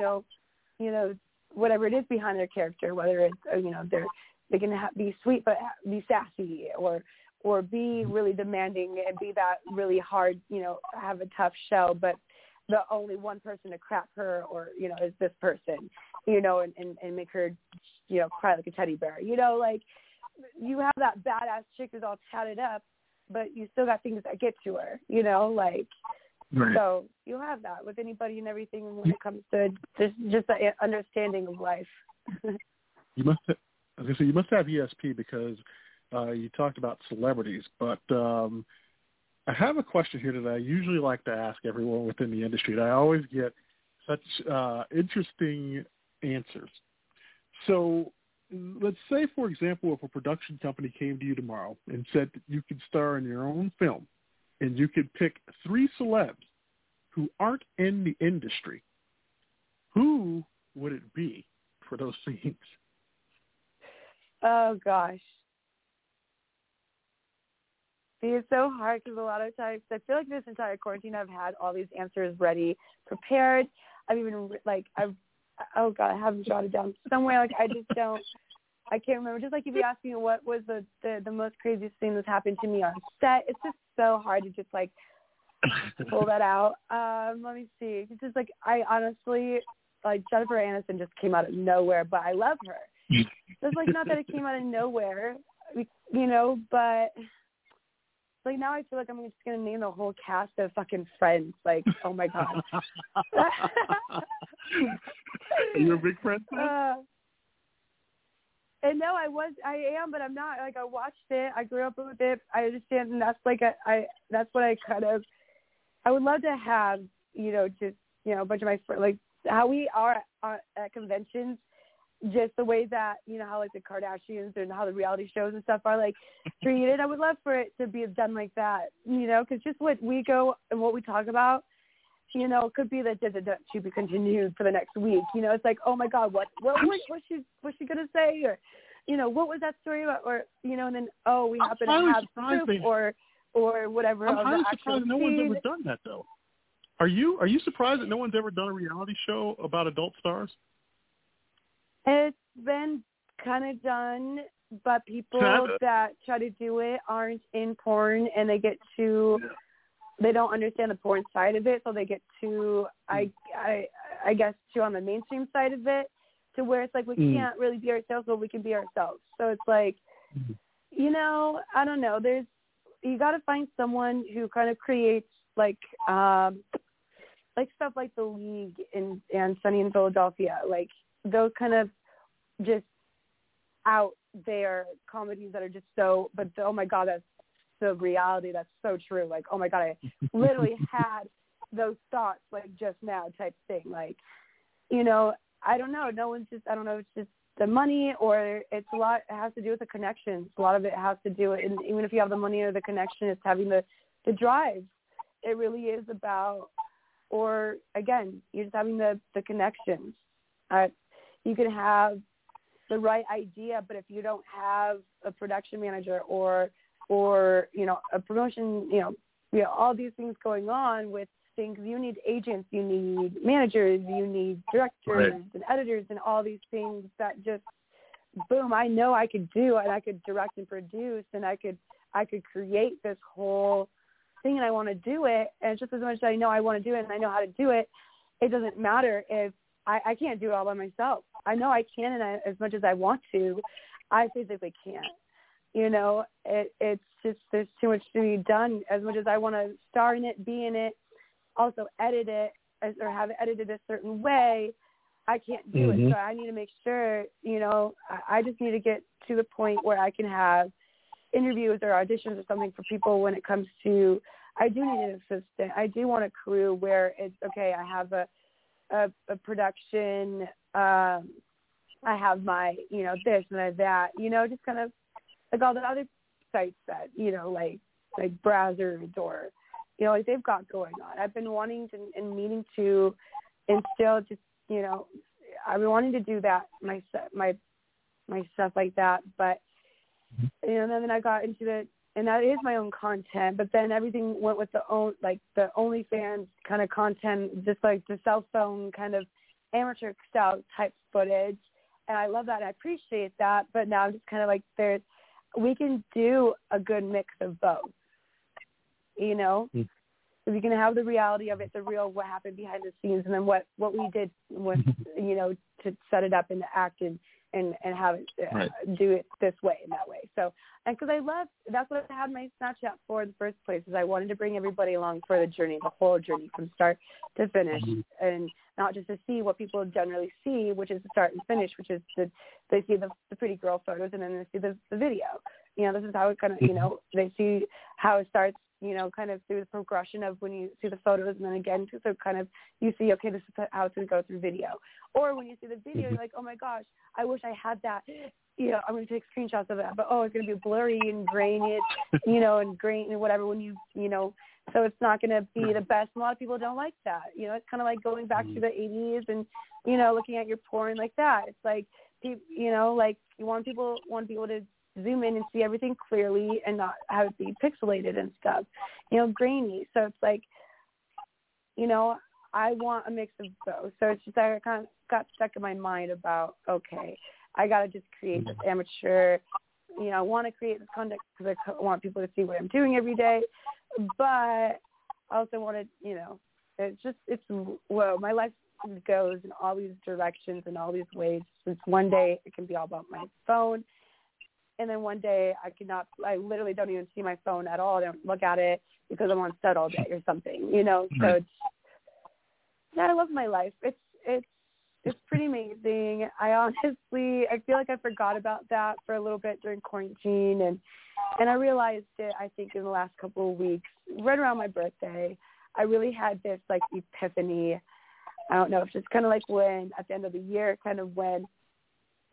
whatever it is behind their character, whether it's they can be sweet but be sassy, or be really demanding and be that really hard, have a tough shell, but the only one person to crap her or is this person, and make her cry like a teddy bear, you have that badass chick who's all tatted up, but you still got things that get to her, Right. So you have that with anybody and everything when it comes to just the understanding of life. You must have ESP because you talked about celebrities, but I have a question here that I usually like to ask everyone within the industry, and I always get such interesting answers. So let's say, for example, if a production company came to you tomorrow and said that you could star in your own film and you could pick 3 celebs who aren't in the industry, who would it be for those scenes? Oh, gosh. See, it's so hard because a lot of times I feel like this entire quarantine I've had all these answers ready, prepared. I've even, I haven't jotted down somewhere. I just don't. I can't remember. Just if you ask me what was the most craziest thing that's happened to me on set, it's just so hard to just pull that out. Let me see. It's just I honestly Jennifer Aniston just came out of nowhere, but I love her. So it's not that it came out of nowhere, but now I feel like I'm just gonna name the whole cast of fucking Friends. Oh my God. Are you a big Friends fan? And no, I am, but I'm not. I watched it. I grew up with it. I understand, and that's that's what I kind of. I would love to have, just a bunch of my friends, how we are at conventions. just the way that, you know, how like the Kardashians and how the reality shows and stuff are like treated. I would love for it to be done like that, you know, because just what we go and what we talk about, you know, could be that to be continued for the next week. You know, it's like, oh my God, what's she gonna say, or, you know, what was that story about, or, you know, and then we happen to have proof or whatever. I'm highly surprised no one's ever done that though. Are you surprised that no one's ever done a reality show about adult stars? It's been kind of done, but people that try to do it aren't in porn, and they get too, they don't understand the porn side of it, so they get too, I guess, too on the mainstream side of it, to where it's like we can't really be ourselves, but we can be ourselves. So it's like, you know, I don't know. You got to find someone who kind of creates like stuff like The League and Sunny in Philadelphia, like those kind of just out there comedies that are just so, but oh my God, that's the reality. That's so true. Like, oh my God, I literally had those thoughts like just now type thing. Like, you know, I don't know. No one's just, I don't know. It's just the money, or it's a lot, it has to do with the connections. A lot of it has to do with, and even if you have the money or the connection, it's having the drive. It really is about, or again, you're just having the connections. You can have the right idea, but if you don't have a production manager or you know, a promotion, you know, all these things going on with things, you need agents, you need managers, you need directors and editors and all these things that just boom, I know I could do, and I could direct and produce, and I could create this whole thing, and I want to do it. And just as much as I know I want to do it and I know how to do it, it doesn't matter if I can't do it all by myself. I know I can, and as much as I want to, I physically can't. You know, it's just, there's too much to be done. As much as I want to star in it, be in it, also edit it, or have it edited a certain way, I can't do it. So I need to make sure, you know, I just need to get to the point where I can have interviews or auditions or something for people when it comes to, I do need an assistant. I do want a crew where it's, okay, I have a production, I have my, you know, this and that, you know, just kind of like all the other sites that, you know, like Brazzers or, you know, like they've got going on. I've been wanting to and meaning to instill just, you know, I've been wanting to do that, my stuff like that. But, you know, then I got into it, and that is my own content, but then everything went with the OnlyFans kind of content, just like the cell phone kind of amateur style type footage. And I love that. And I appreciate that. But now I'm just kind of like, we can do a good mix of both, you know? So we can have the reality of it, the real what happened behind the scenes, and then what we did with, you know, to set it up and to act and have it do it this way and that way. So, and because that's what I had my Snapchat for in the first place, is I wanted to bring everybody along for the journey, the whole journey from start to finish, and not just to see what people generally see, which is the start and finish, which is they see the pretty girl photos, and then they see the video. You know, this is how it kind of, you know, they see how it starts, you know, kind of through the progression of when you see the photos, and then again, so kind of you see, okay, this is how it's going to go through video. Or when you see the video, you're like, oh my gosh, I wish I had that. You know, I'm going to take screenshots of that, but it's going to be blurry and grainy, you know, and grain and whatever when you know, so it's not going to be the best. A lot of people don't like that. You know, it's kind of like going back to the 80s and, you know, looking at your porn like that. It's like, you know, like you want people to zoom in and see everything clearly and not have it be pixelated and stuff, you know, grainy. So it's like, you know, I want a mix of both. So it's just, I kind of got stuck in my mind about, okay, I got to just create this amateur, you know, I want to create this content because I want people to see what I'm doing every day, but I also want to, you know, well, my life goes in all these directions and all these ways. Since one day it can be all about my phone, and then one day I literally don't even see my phone at all. I don't look at it because I'm on set all day or something, you know. So I love my life. It's pretty amazing. I feel like I forgot about that for a little bit during quarantine, and I realized it, I think, in the last couple of weeks, right around my birthday. I really had this like epiphany. I don't know, if it's kind of like when at the end of the year, kind of when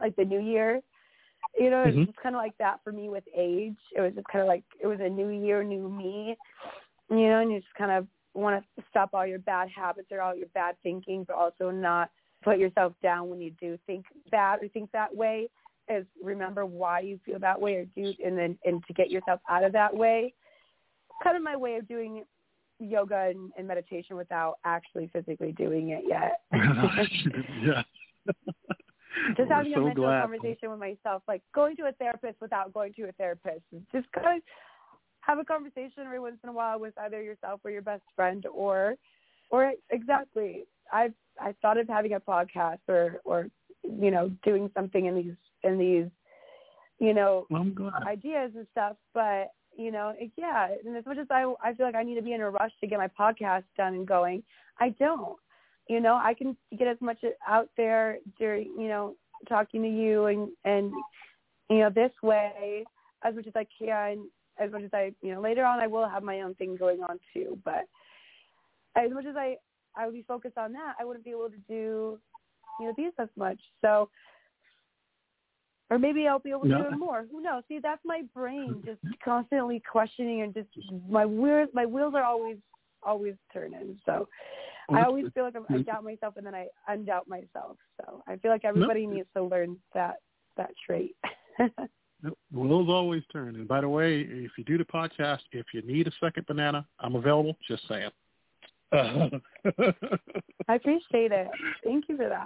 like the new year. You know, it's just kind of like that for me with age. It was just kind of like it was a new year, new me. You know, and you just kind of want to stop all your bad habits or all your bad thinking, but also not put yourself down when you do think bad or think that way. Is remember why you feel that way or do, and to get yourself out of that way. Kind of my way of doing yoga and meditation without actually physically doing it yet. Yeah. Just having a mental conversation with myself, like going to a therapist without going to a therapist. Just kind of have a conversation every once in a while with either yourself or your best friend, or exactly. I thought of having a podcast or you know, doing something in these you know, ideas and stuff, but you know, and as much as I feel like I need to be in a rush to get my podcast done and going, I don't. You know, I can get as much out there during, you know, talking to you and you know, this way as much as I can, as much as I, you know, later on I will have my own thing going on too, but as much as I would be focused on that, I wouldn't be able to do, you know, these as much. So, or maybe I'll be able to do it more. Who knows? See, that's my brain just constantly questioning, and just my wheels are always turning. So I always feel like I doubt myself, and then I undoubt myself. So I feel like everybody needs to learn that trait. Wheels always turn. And by the way, if you do the podcast, if you need a second banana, I'm available. Just saying. I appreciate it. Thank you for that.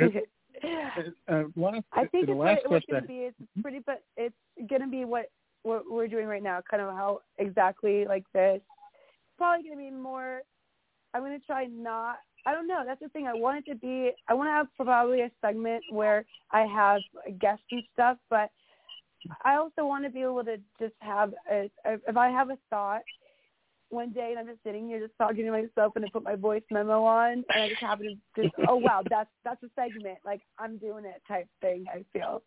I think it's going to be. It's pretty, but it's going to be what we're doing right now. Kind of how exactly like this. It's probably going to be more. I'm going to try not. I don't know. That's the thing. I want to have probably a segment where I have guests and stuff, but I also want to be able to just have if I have a thought one day and I'm just sitting here just talking to myself and I put my voice memo on and I just happen to just, oh wow, that's a segment, like I'm doing it type thing, I feel.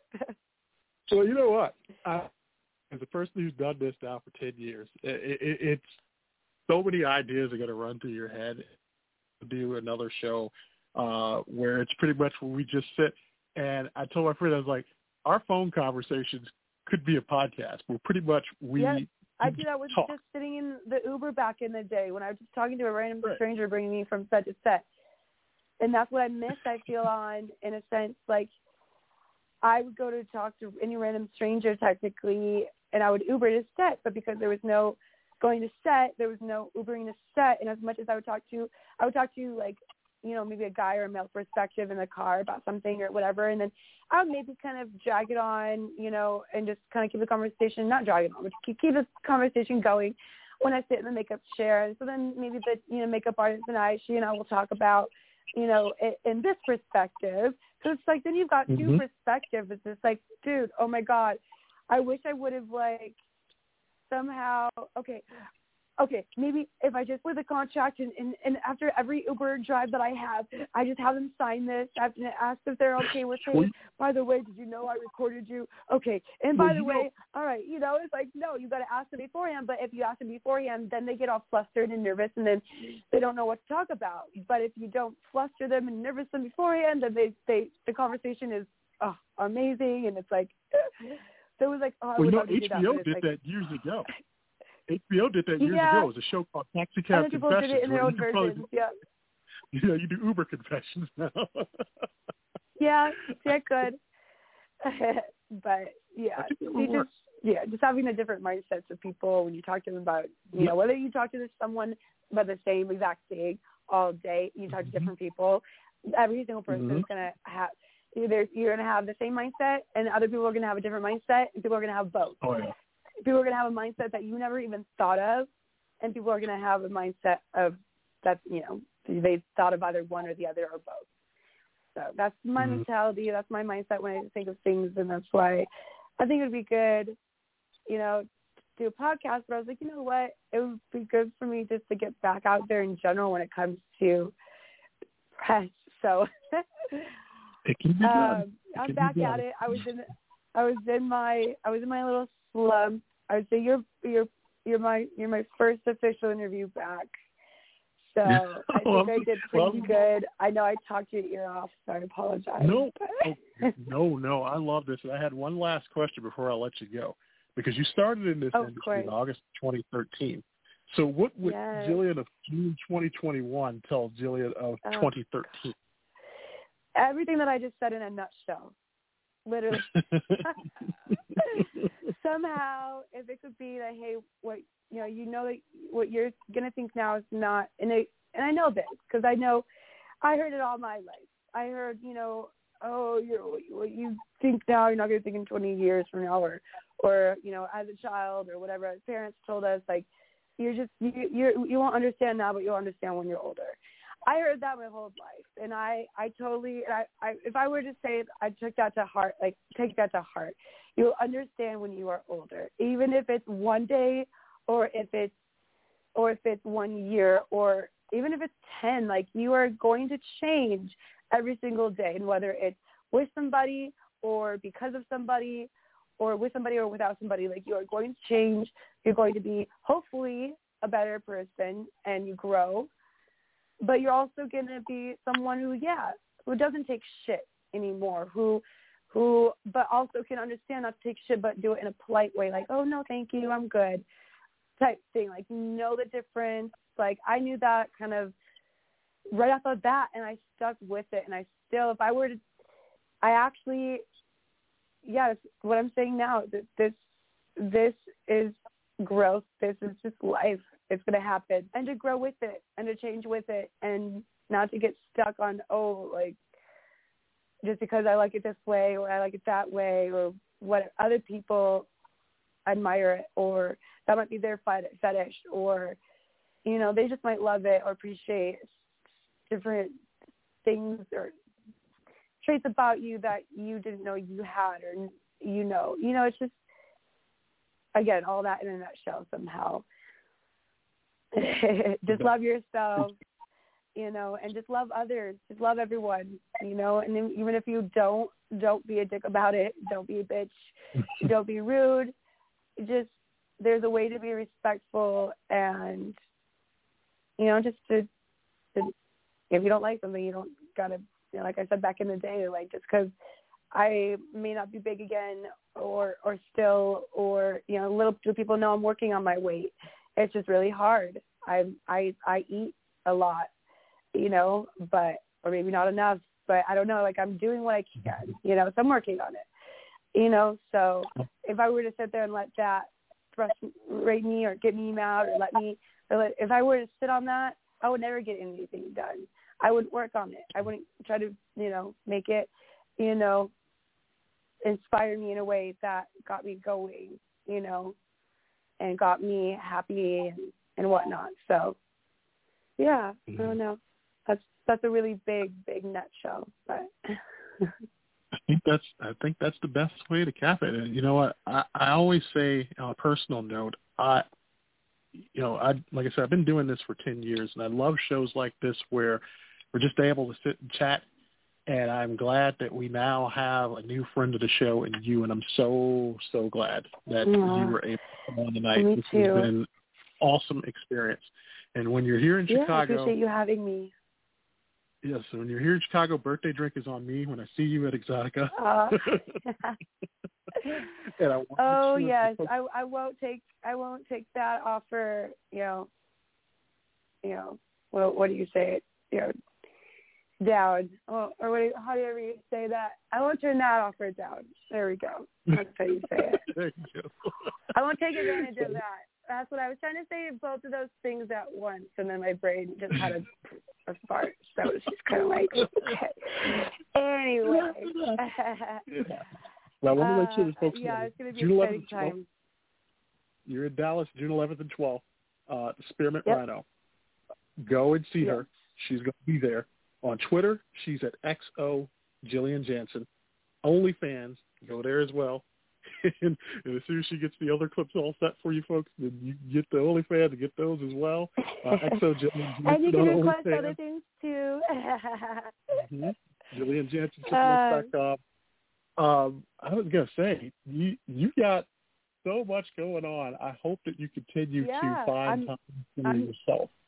So you know what? As a person who's done this now for 10 years, it's so many ideas are going to run through your head to do another show where it's pretty much where we just sit. And I told my friend, I was like, our phone conversations could be a podcast where pretty much we I did that with just sitting in the Uber back in the day when I was just talking to a random stranger bringing me from set to set. And that's what I miss, I feel, on, in a sense, like I would go to talk to any random stranger technically, and I would Uber to set, but because there was no going to set, there was no Ubering to set. And as much as I would talk to like, you know, maybe a guy or a male perspective in the car about something or whatever. And then I would maybe kind of drag it on, you know, and just kind of keep the conversation, not drag it on, but keep the conversation going when I sit in the makeup chair. And so then maybe the, you know, makeup artist and she and I will talk about, you know, in this perspective. So it's like, then you've got two perspectives. It's just like, dude, oh my God, I wish I would have like somehow, okay, maybe if I just with a contract and after every Uber drive that I have, I just have them sign this. I have to ask if they're okay with it. By the way, did you know I recorded you? Okay. And by the way, all right, you know, it's like, no, you got to ask them beforehand. But if you ask them beforehand, then they get all flustered and nervous and then they don't know what to talk about. But if you don't fluster them and nervous them beforehand, then the conversation is amazing. And it's like, so it was like, I would love to do that. HBO did that years ago. HBO did that years ago. It was a show called Taxi Cab Confessions. People did it in their own versions, Yeah, you do Uber confessions now. yeah, good. But just having the different mindsets of people when you talk to them about, you know, whether you talk to someone about the same exact thing all day, you talk to different people, every single person is going to have, either you're going to have the same mindset and other people are going to have a different mindset and people are going to have both. Oh, yeah. People are going to have a mindset that you never even thought of, and people are going to have a mindset of that, you know, they thought of either one or the other or both. So that's my mentality. That's my mindset when I think of things, and that's why I think it would be good, you know, to do a podcast. But I was like, you know what? It would be good for me just to get back out there in general when it comes to press. So it can be done. I'm back at it. I was in my little slump. I would say you're my first official interview back. So I think I did pretty good. I know I talked your ear off, so I apologize. No, no. I love this. I had one last question before I let you go, because you started in this industry in August 2013. So what would Jillian of June 2021 tell Jillian of 2013? Everything that I just said in a nutshell. Literally. Somehow, if it could be that, hey, what that what you're gonna think now is not, and I know this because I heard it all my life. I heard, what you think now, you're not gonna think in 20 years from now, or as a child or whatever. As parents told us, like, you won't understand now, but you'll understand when you're older. I heard that my whole life, and I totally, if I were to say it, I took that to heart. Like, take that to heart. You'll understand when you are older, even if it's one day, or if it's 1 year, or even if it's 10. Like, you are going to change every single day, and whether it's with somebody or because of somebody, or with somebody or without somebody, like, you are going to change. You're going to be hopefully a better person, and you grow. But you're also going to be someone who doesn't take shit anymore, who but also can understand not to take shit, but do it in a polite way, like, oh, no, thank you, I'm good, type thing. Like, know the difference. Like, I knew that kind of right off the bat, and I stuck with it. And I still, if I were to, I actually, it's what I'm saying now, this is growth. This is just life. It's going to happen, and to grow with it, and to change with it, and not to get stuck on, like, just because I like it this way, or I like it that way, or what other people admire it, or that might be their fetish, or, they just might love it or appreciate different things or traits about you that you didn't know you had, or, it's just, again, all that in a nutshell somehow. Just love yourself, and just love others. Just love everyone, and then even if you don't be a dick about it. Don't be a bitch. Don't be rude. Just, there's a way to be respectful, and, just to if you don't like something, you don't gotta, like I said back in the day, like, just because I may not be big again, or little do people know I'm working on my weight. It's just really hard. I eat a lot, but, or maybe not enough, but I don't know, like, I'm doing what I can, so I'm working on it, so if I were to sit there and let that frustrate me or get me mad, or if I were to sit on that, I would never get anything done. I wouldn't work on it. I wouldn't try to, make it, inspire me in a way that got me going, and got me happy and whatnot. So, I don't know. That's a really big nutshell. But I think that's the best way to cap it. And you know what? I always say, on a personal note, like I said, I've been doing this for 10 years, and I love shows like this where we're just able to sit and chat. And I'm glad that we now have a new friend of the show in you, and I'm so, so glad that you were able to come on tonight. Me this too. has been an awesome experience. And when you're here in Chicago... I appreciate you having me. Yes, so when you're here in Chicago, birthday drink is on me when I see you at Exotica. And yes, I won't take that offer, what do you say it, down, or how do you say that? I won't turn that offer down. There we go. That's how you say it. There you go. I won't take advantage of that. That's what I was trying to say, both of those things at once, and then my brain just had a fart. So it was just kind of like, okay. Anyway. Well, let me make sure the folks know. It's going to be an exciting time. You're in Dallas, June 11th and 12th. The Spearmint Rhino. Go and see her. She's going to be there. On Twitter, she's at XO Jillian Jansen. OnlyFans, go there as well. And as soon as she gets the other clips all set for you folks, then you get the OnlyFans and get those as well. XO Jillian Jansen. And you can request other things too. JillianJansen.com. I was going to say, you got so much going on. I hope that you continue to find time for yourself.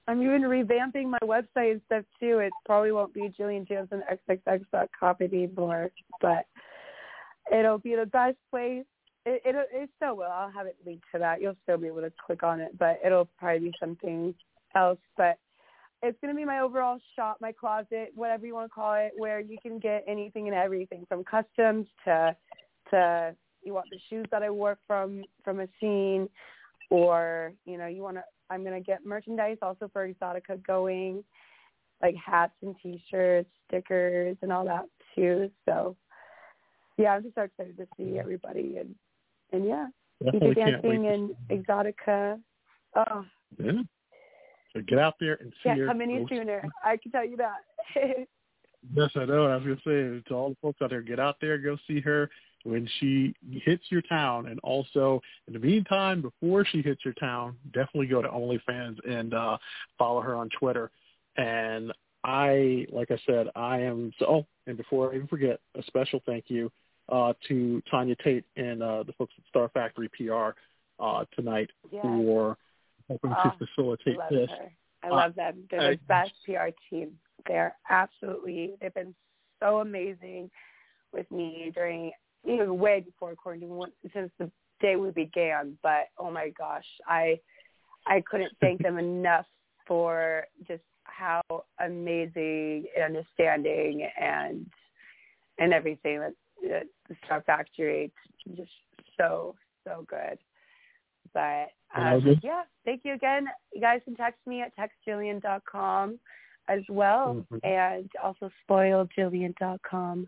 I'm even revamping my website and stuff too. It probably won't be JillianJansenXXX.com anymore, but it'll be the best place. It still will. I'll have it linked to that. You'll still be able to click on it, but it'll probably be something else. But it's going to be my overall shop, my closet, whatever you want to call it, where you can get anything and everything from customs to you want the shoes that I wore from a scene, or, you know, I'm going to get merchandise also for Exotica going, like hats and T-shirts, stickers, and all that too. So, yeah, I'm just so excited to see everybody. And yeah, DJ Dancing and Exotica. Oh. Yeah. So get out there and see her. Can't come any sooner. I can tell you that. Yes, I know. I was going to say to all the folks out there, get out there, go see her when she hits your town. And also, in the meantime, before she hits your town, definitely go to OnlyFans and follow her on Twitter. And like I said, and before I even forget, a special thank you to Tanya Tate and the folks at Star Factory PR tonight for helping to facilitate this. I love them. They're the best PR team. They've been so amazing with me during, even way before quarantine, since the day we began. But oh my gosh, I couldn't thank them enough for just how amazing and understanding and everything that the Star Factory, just so good. But yeah, thank you again. You guys can text me at textjillian.com as well, and also spoiledjillian.com.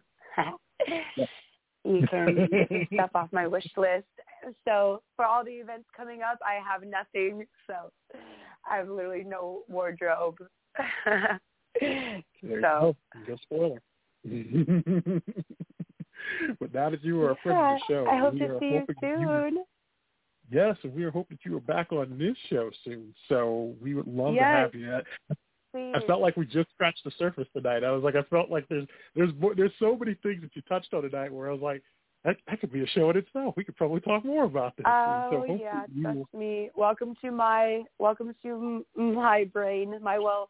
You can get some stuff off my wish list. So for all the events coming up, I have nothing. So I have literally no wardrobe. Go spoiler. But now that you are a friend of the show, I hope to see you soon. Yes, and we are hoping that you are back on this show soon. So we would love to have you. I felt like we just scratched the surface tonight. I felt like there's so many things that you touched on tonight where I was like, that could be a show in itself. We could probably talk more about this. Oh, yeah, trust me. Welcome to my brain.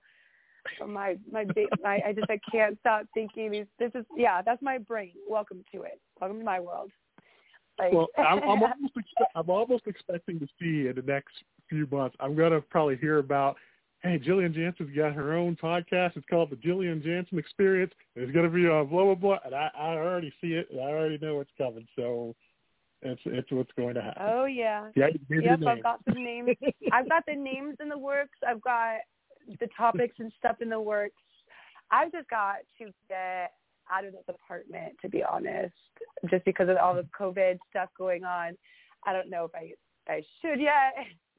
I can't stop thinking. That's my brain. Welcome to it. Welcome to my world. Well, I'm almost expecting to see in the next few months. I'm gonna probably hear about, hey, Jillian Jansen's got her own podcast. It's called the Jillian Jansen Experience. It's gonna be blah blah blah, and I already see it. And I already know what's coming. So it's what's going to happen. Oh yeah. Yep, I've got some names. I've got the names in the works. I've got the topics and stuff in the works. I've just got to get out of this apartment, to be honest, just because of all the COVID stuff going on. I don't know if I should yet,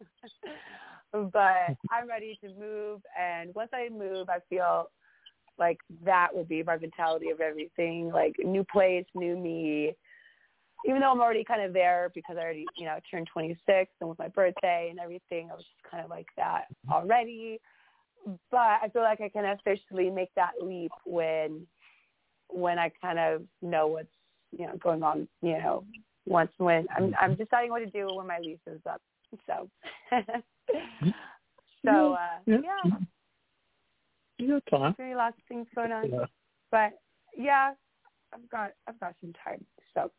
but I'm ready to move. And once I move, I feel like that will be my mentality of everything, like new place, new me. Even though I'm already kind of there because I already, turned 26 and with my birthday and everything, I was just kind of like that already. But I feel like I can officially make that leap when I kind of know what's going on. Once when I'm deciding what to do when my lease is up. So, very lots of things going on. Yeah. But yeah, I've got some time. So,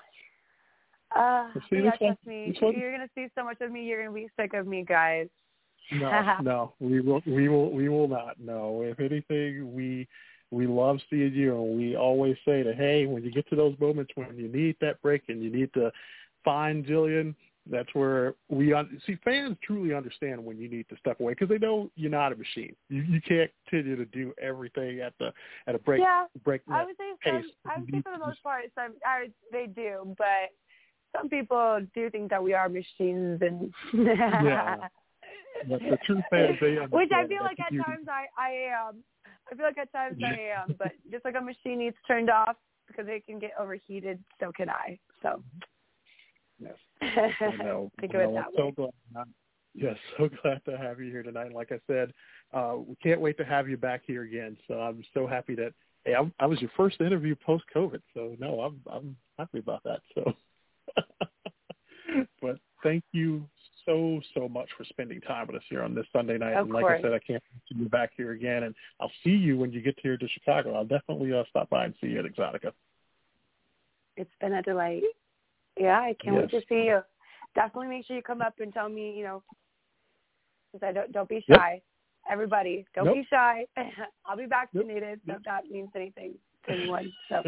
trust me, you're gonna see so much of me. You're gonna be sick of me, guys. No, we will not. No, if anything, we love seeing you, and we always say that, hey, when you get to those moments when you need that break and you need to find Jillian, that's where fans truly understand when you need to step away because they know you're not a machine. You can't continue to do everything at a break. Yeah, break I would say for the most part, they do, but some people do think that we are machines, and yeah. But the true fans, they understand. Which I feel like at times I am. I feel like at times I am, but just like a machine needs turned off because it can get overheated, so can I. So. Yes. I know. Think of it that way. So glad to have you here tonight. And like I said, we can't wait to have you back here again. So I'm so happy that I was your first interview post-COVID. So no, I'm happy about that. So, but thank you so much for spending time with us here on this Sunday night. Of and like course. I said, I can't wait to be back here again. And I'll see you when you get here to Chicago. I'll definitely stop by and see you at Exotica. It's been a delight. Yeah, I can't wait to Yes. see you. Definitely make sure you come up and tell me, because don't be shy. Yep. Everybody, don't be shy. I'll be vaccinated, so if that means anything to anyone. So.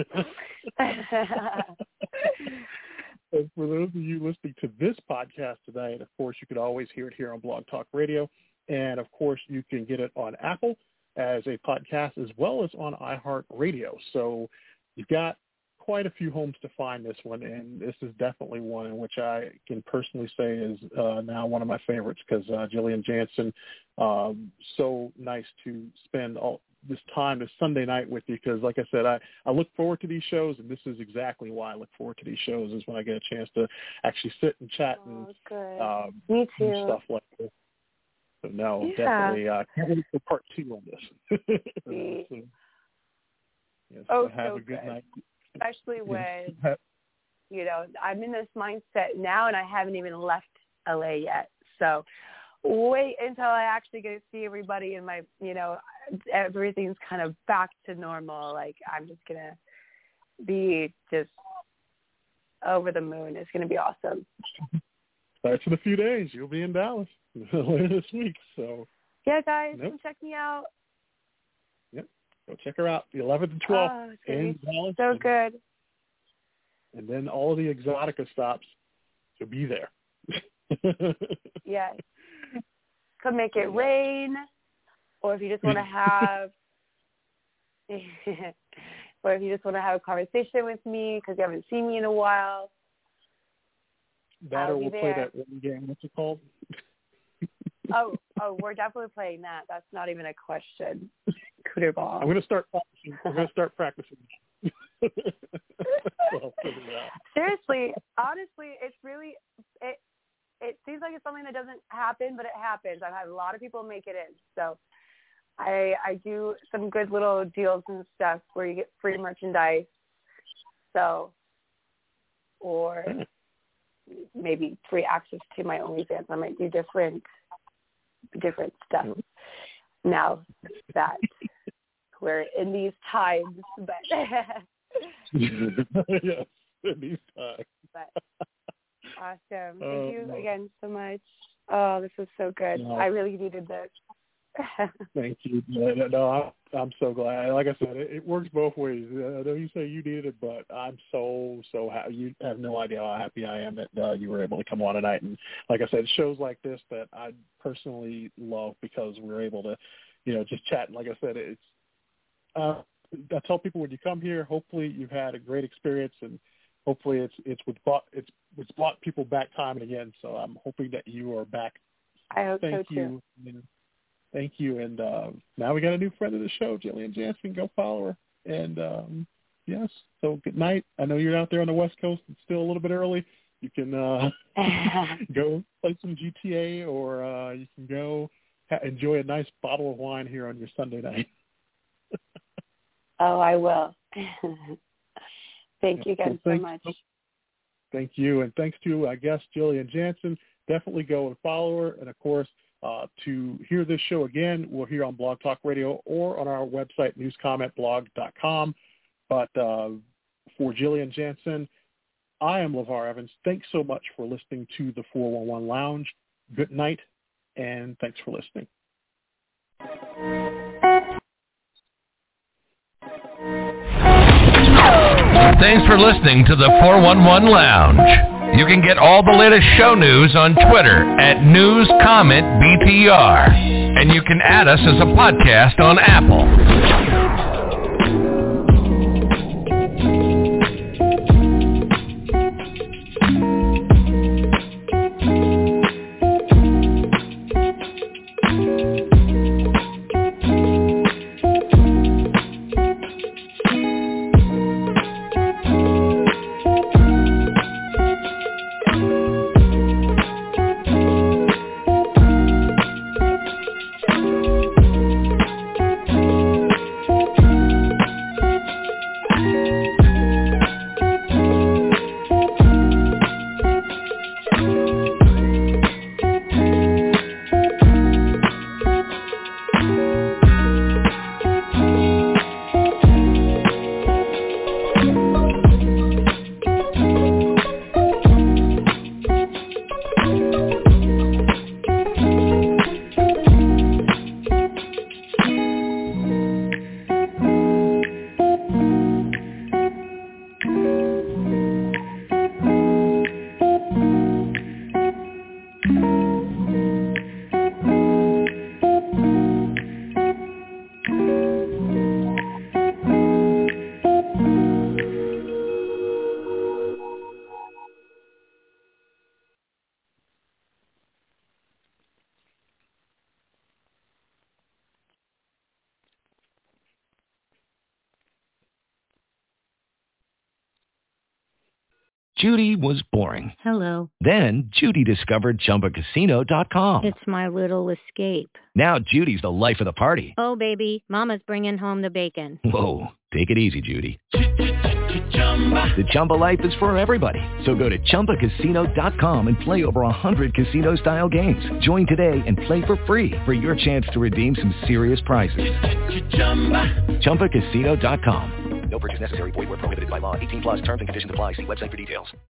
So for those of you listening to this podcast tonight, of course, you can always hear it here on Blog Talk Radio. And, of course, you can get it on Apple as a podcast as well as on iHeartRadio. So you've got quite a few homes to find this one, and this is definitely one in which I can personally say is now one of my favorites because Jillian Jansen, so nice to spend all this time this Sunday night with you because, like I said, I look forward to these shows, and this is exactly why I look forward to these shows is when I get a chance to actually sit and chat and Me too. and stuff like this. So, no, definitely can't wait for part 2 on this. So, yes, have a good night. Especially when, I'm in this mindset now and I haven't even left LA yet. So wait until I actually get to see everybody and my, everything's kind of back to normal. Like I'm just going to be just over the moon. It's going to be awesome. Starts in a few days. You'll be in Dallas later this week. So yeah, guys, come check me out. Go check her out, the 11th and 12th in Dallas. So good. And then all of the Exotica stops to be there. Yes. Come make it rain, or if you just want to have, a conversation with me because you haven't seen me in a while. That or we'll play that one game. What's it called? Oh, we're definitely playing that. That's not even a question. Cooter ball. I'm going to start practicing. Seriously, honestly, it's really it seems like it's something that doesn't happen, but it happens. I've had a lot of people make it in. So I do some good little deals and stuff where you get free merchandise. So, or maybe free access to my OnlyFans. I might do different stuff now that we're in these times, but yes, in these times. But awesome. Thank you again so much. Oh, this was so good. I really needed this. Thank you. No, I'm so glad. Like I said, it works both ways. I know you say you needed it, but I'm so happy. You have no idea how happy I am that you were able to come on tonight. And like I said, shows like this that I personally love because we're able to, just chat. And like I said, it's I tell people when you come here, hopefully you've had a great experience, and hopefully it's brought people back time and again. So I'm hoping that you are back. I hope Thank so you. too. Thank you. And now we got a new friend of the show, Jillian Jansen. Go follow her. And yes, so good night. I know you're out there on the West Coast. It's still a little bit early. You can go play some GTA, or you can go enjoy a nice bottle of wine here on your Sunday night. Oh, I will. Thank you again so much. Thank you. And thanks to our guest, Jillian Jansen. Definitely go and follow her. And, of course, to hear this show again, we're here on Blog Talk Radio or on our website, newscommentblog.com. But for Jillian Jansen, I am LeVar Evans. Thanks so much for listening to the 411 Lounge. Good night, and thanks for listening. Thanks for listening to the 411 Lounge. You can get all the latest show news on Twitter at NewsCommentBTR. And you can add us as a podcast on Apple. Judy was boring. Hello. Then Judy discovered ChumbaCasino.com. It's my little escape. Now Judy's the life of the party. Oh, baby, mama's bringing home the bacon. Whoa, take it easy, Judy. The Chumba life is for everybody. So go to ChumbaCasino.com and play over 100 casino-style games. Join today and play for free for your chance to redeem some serious prizes. ChumbaCasino.com. No purchase necessary. Void where prohibited by law. 18 plus terms and conditions apply. See website for details.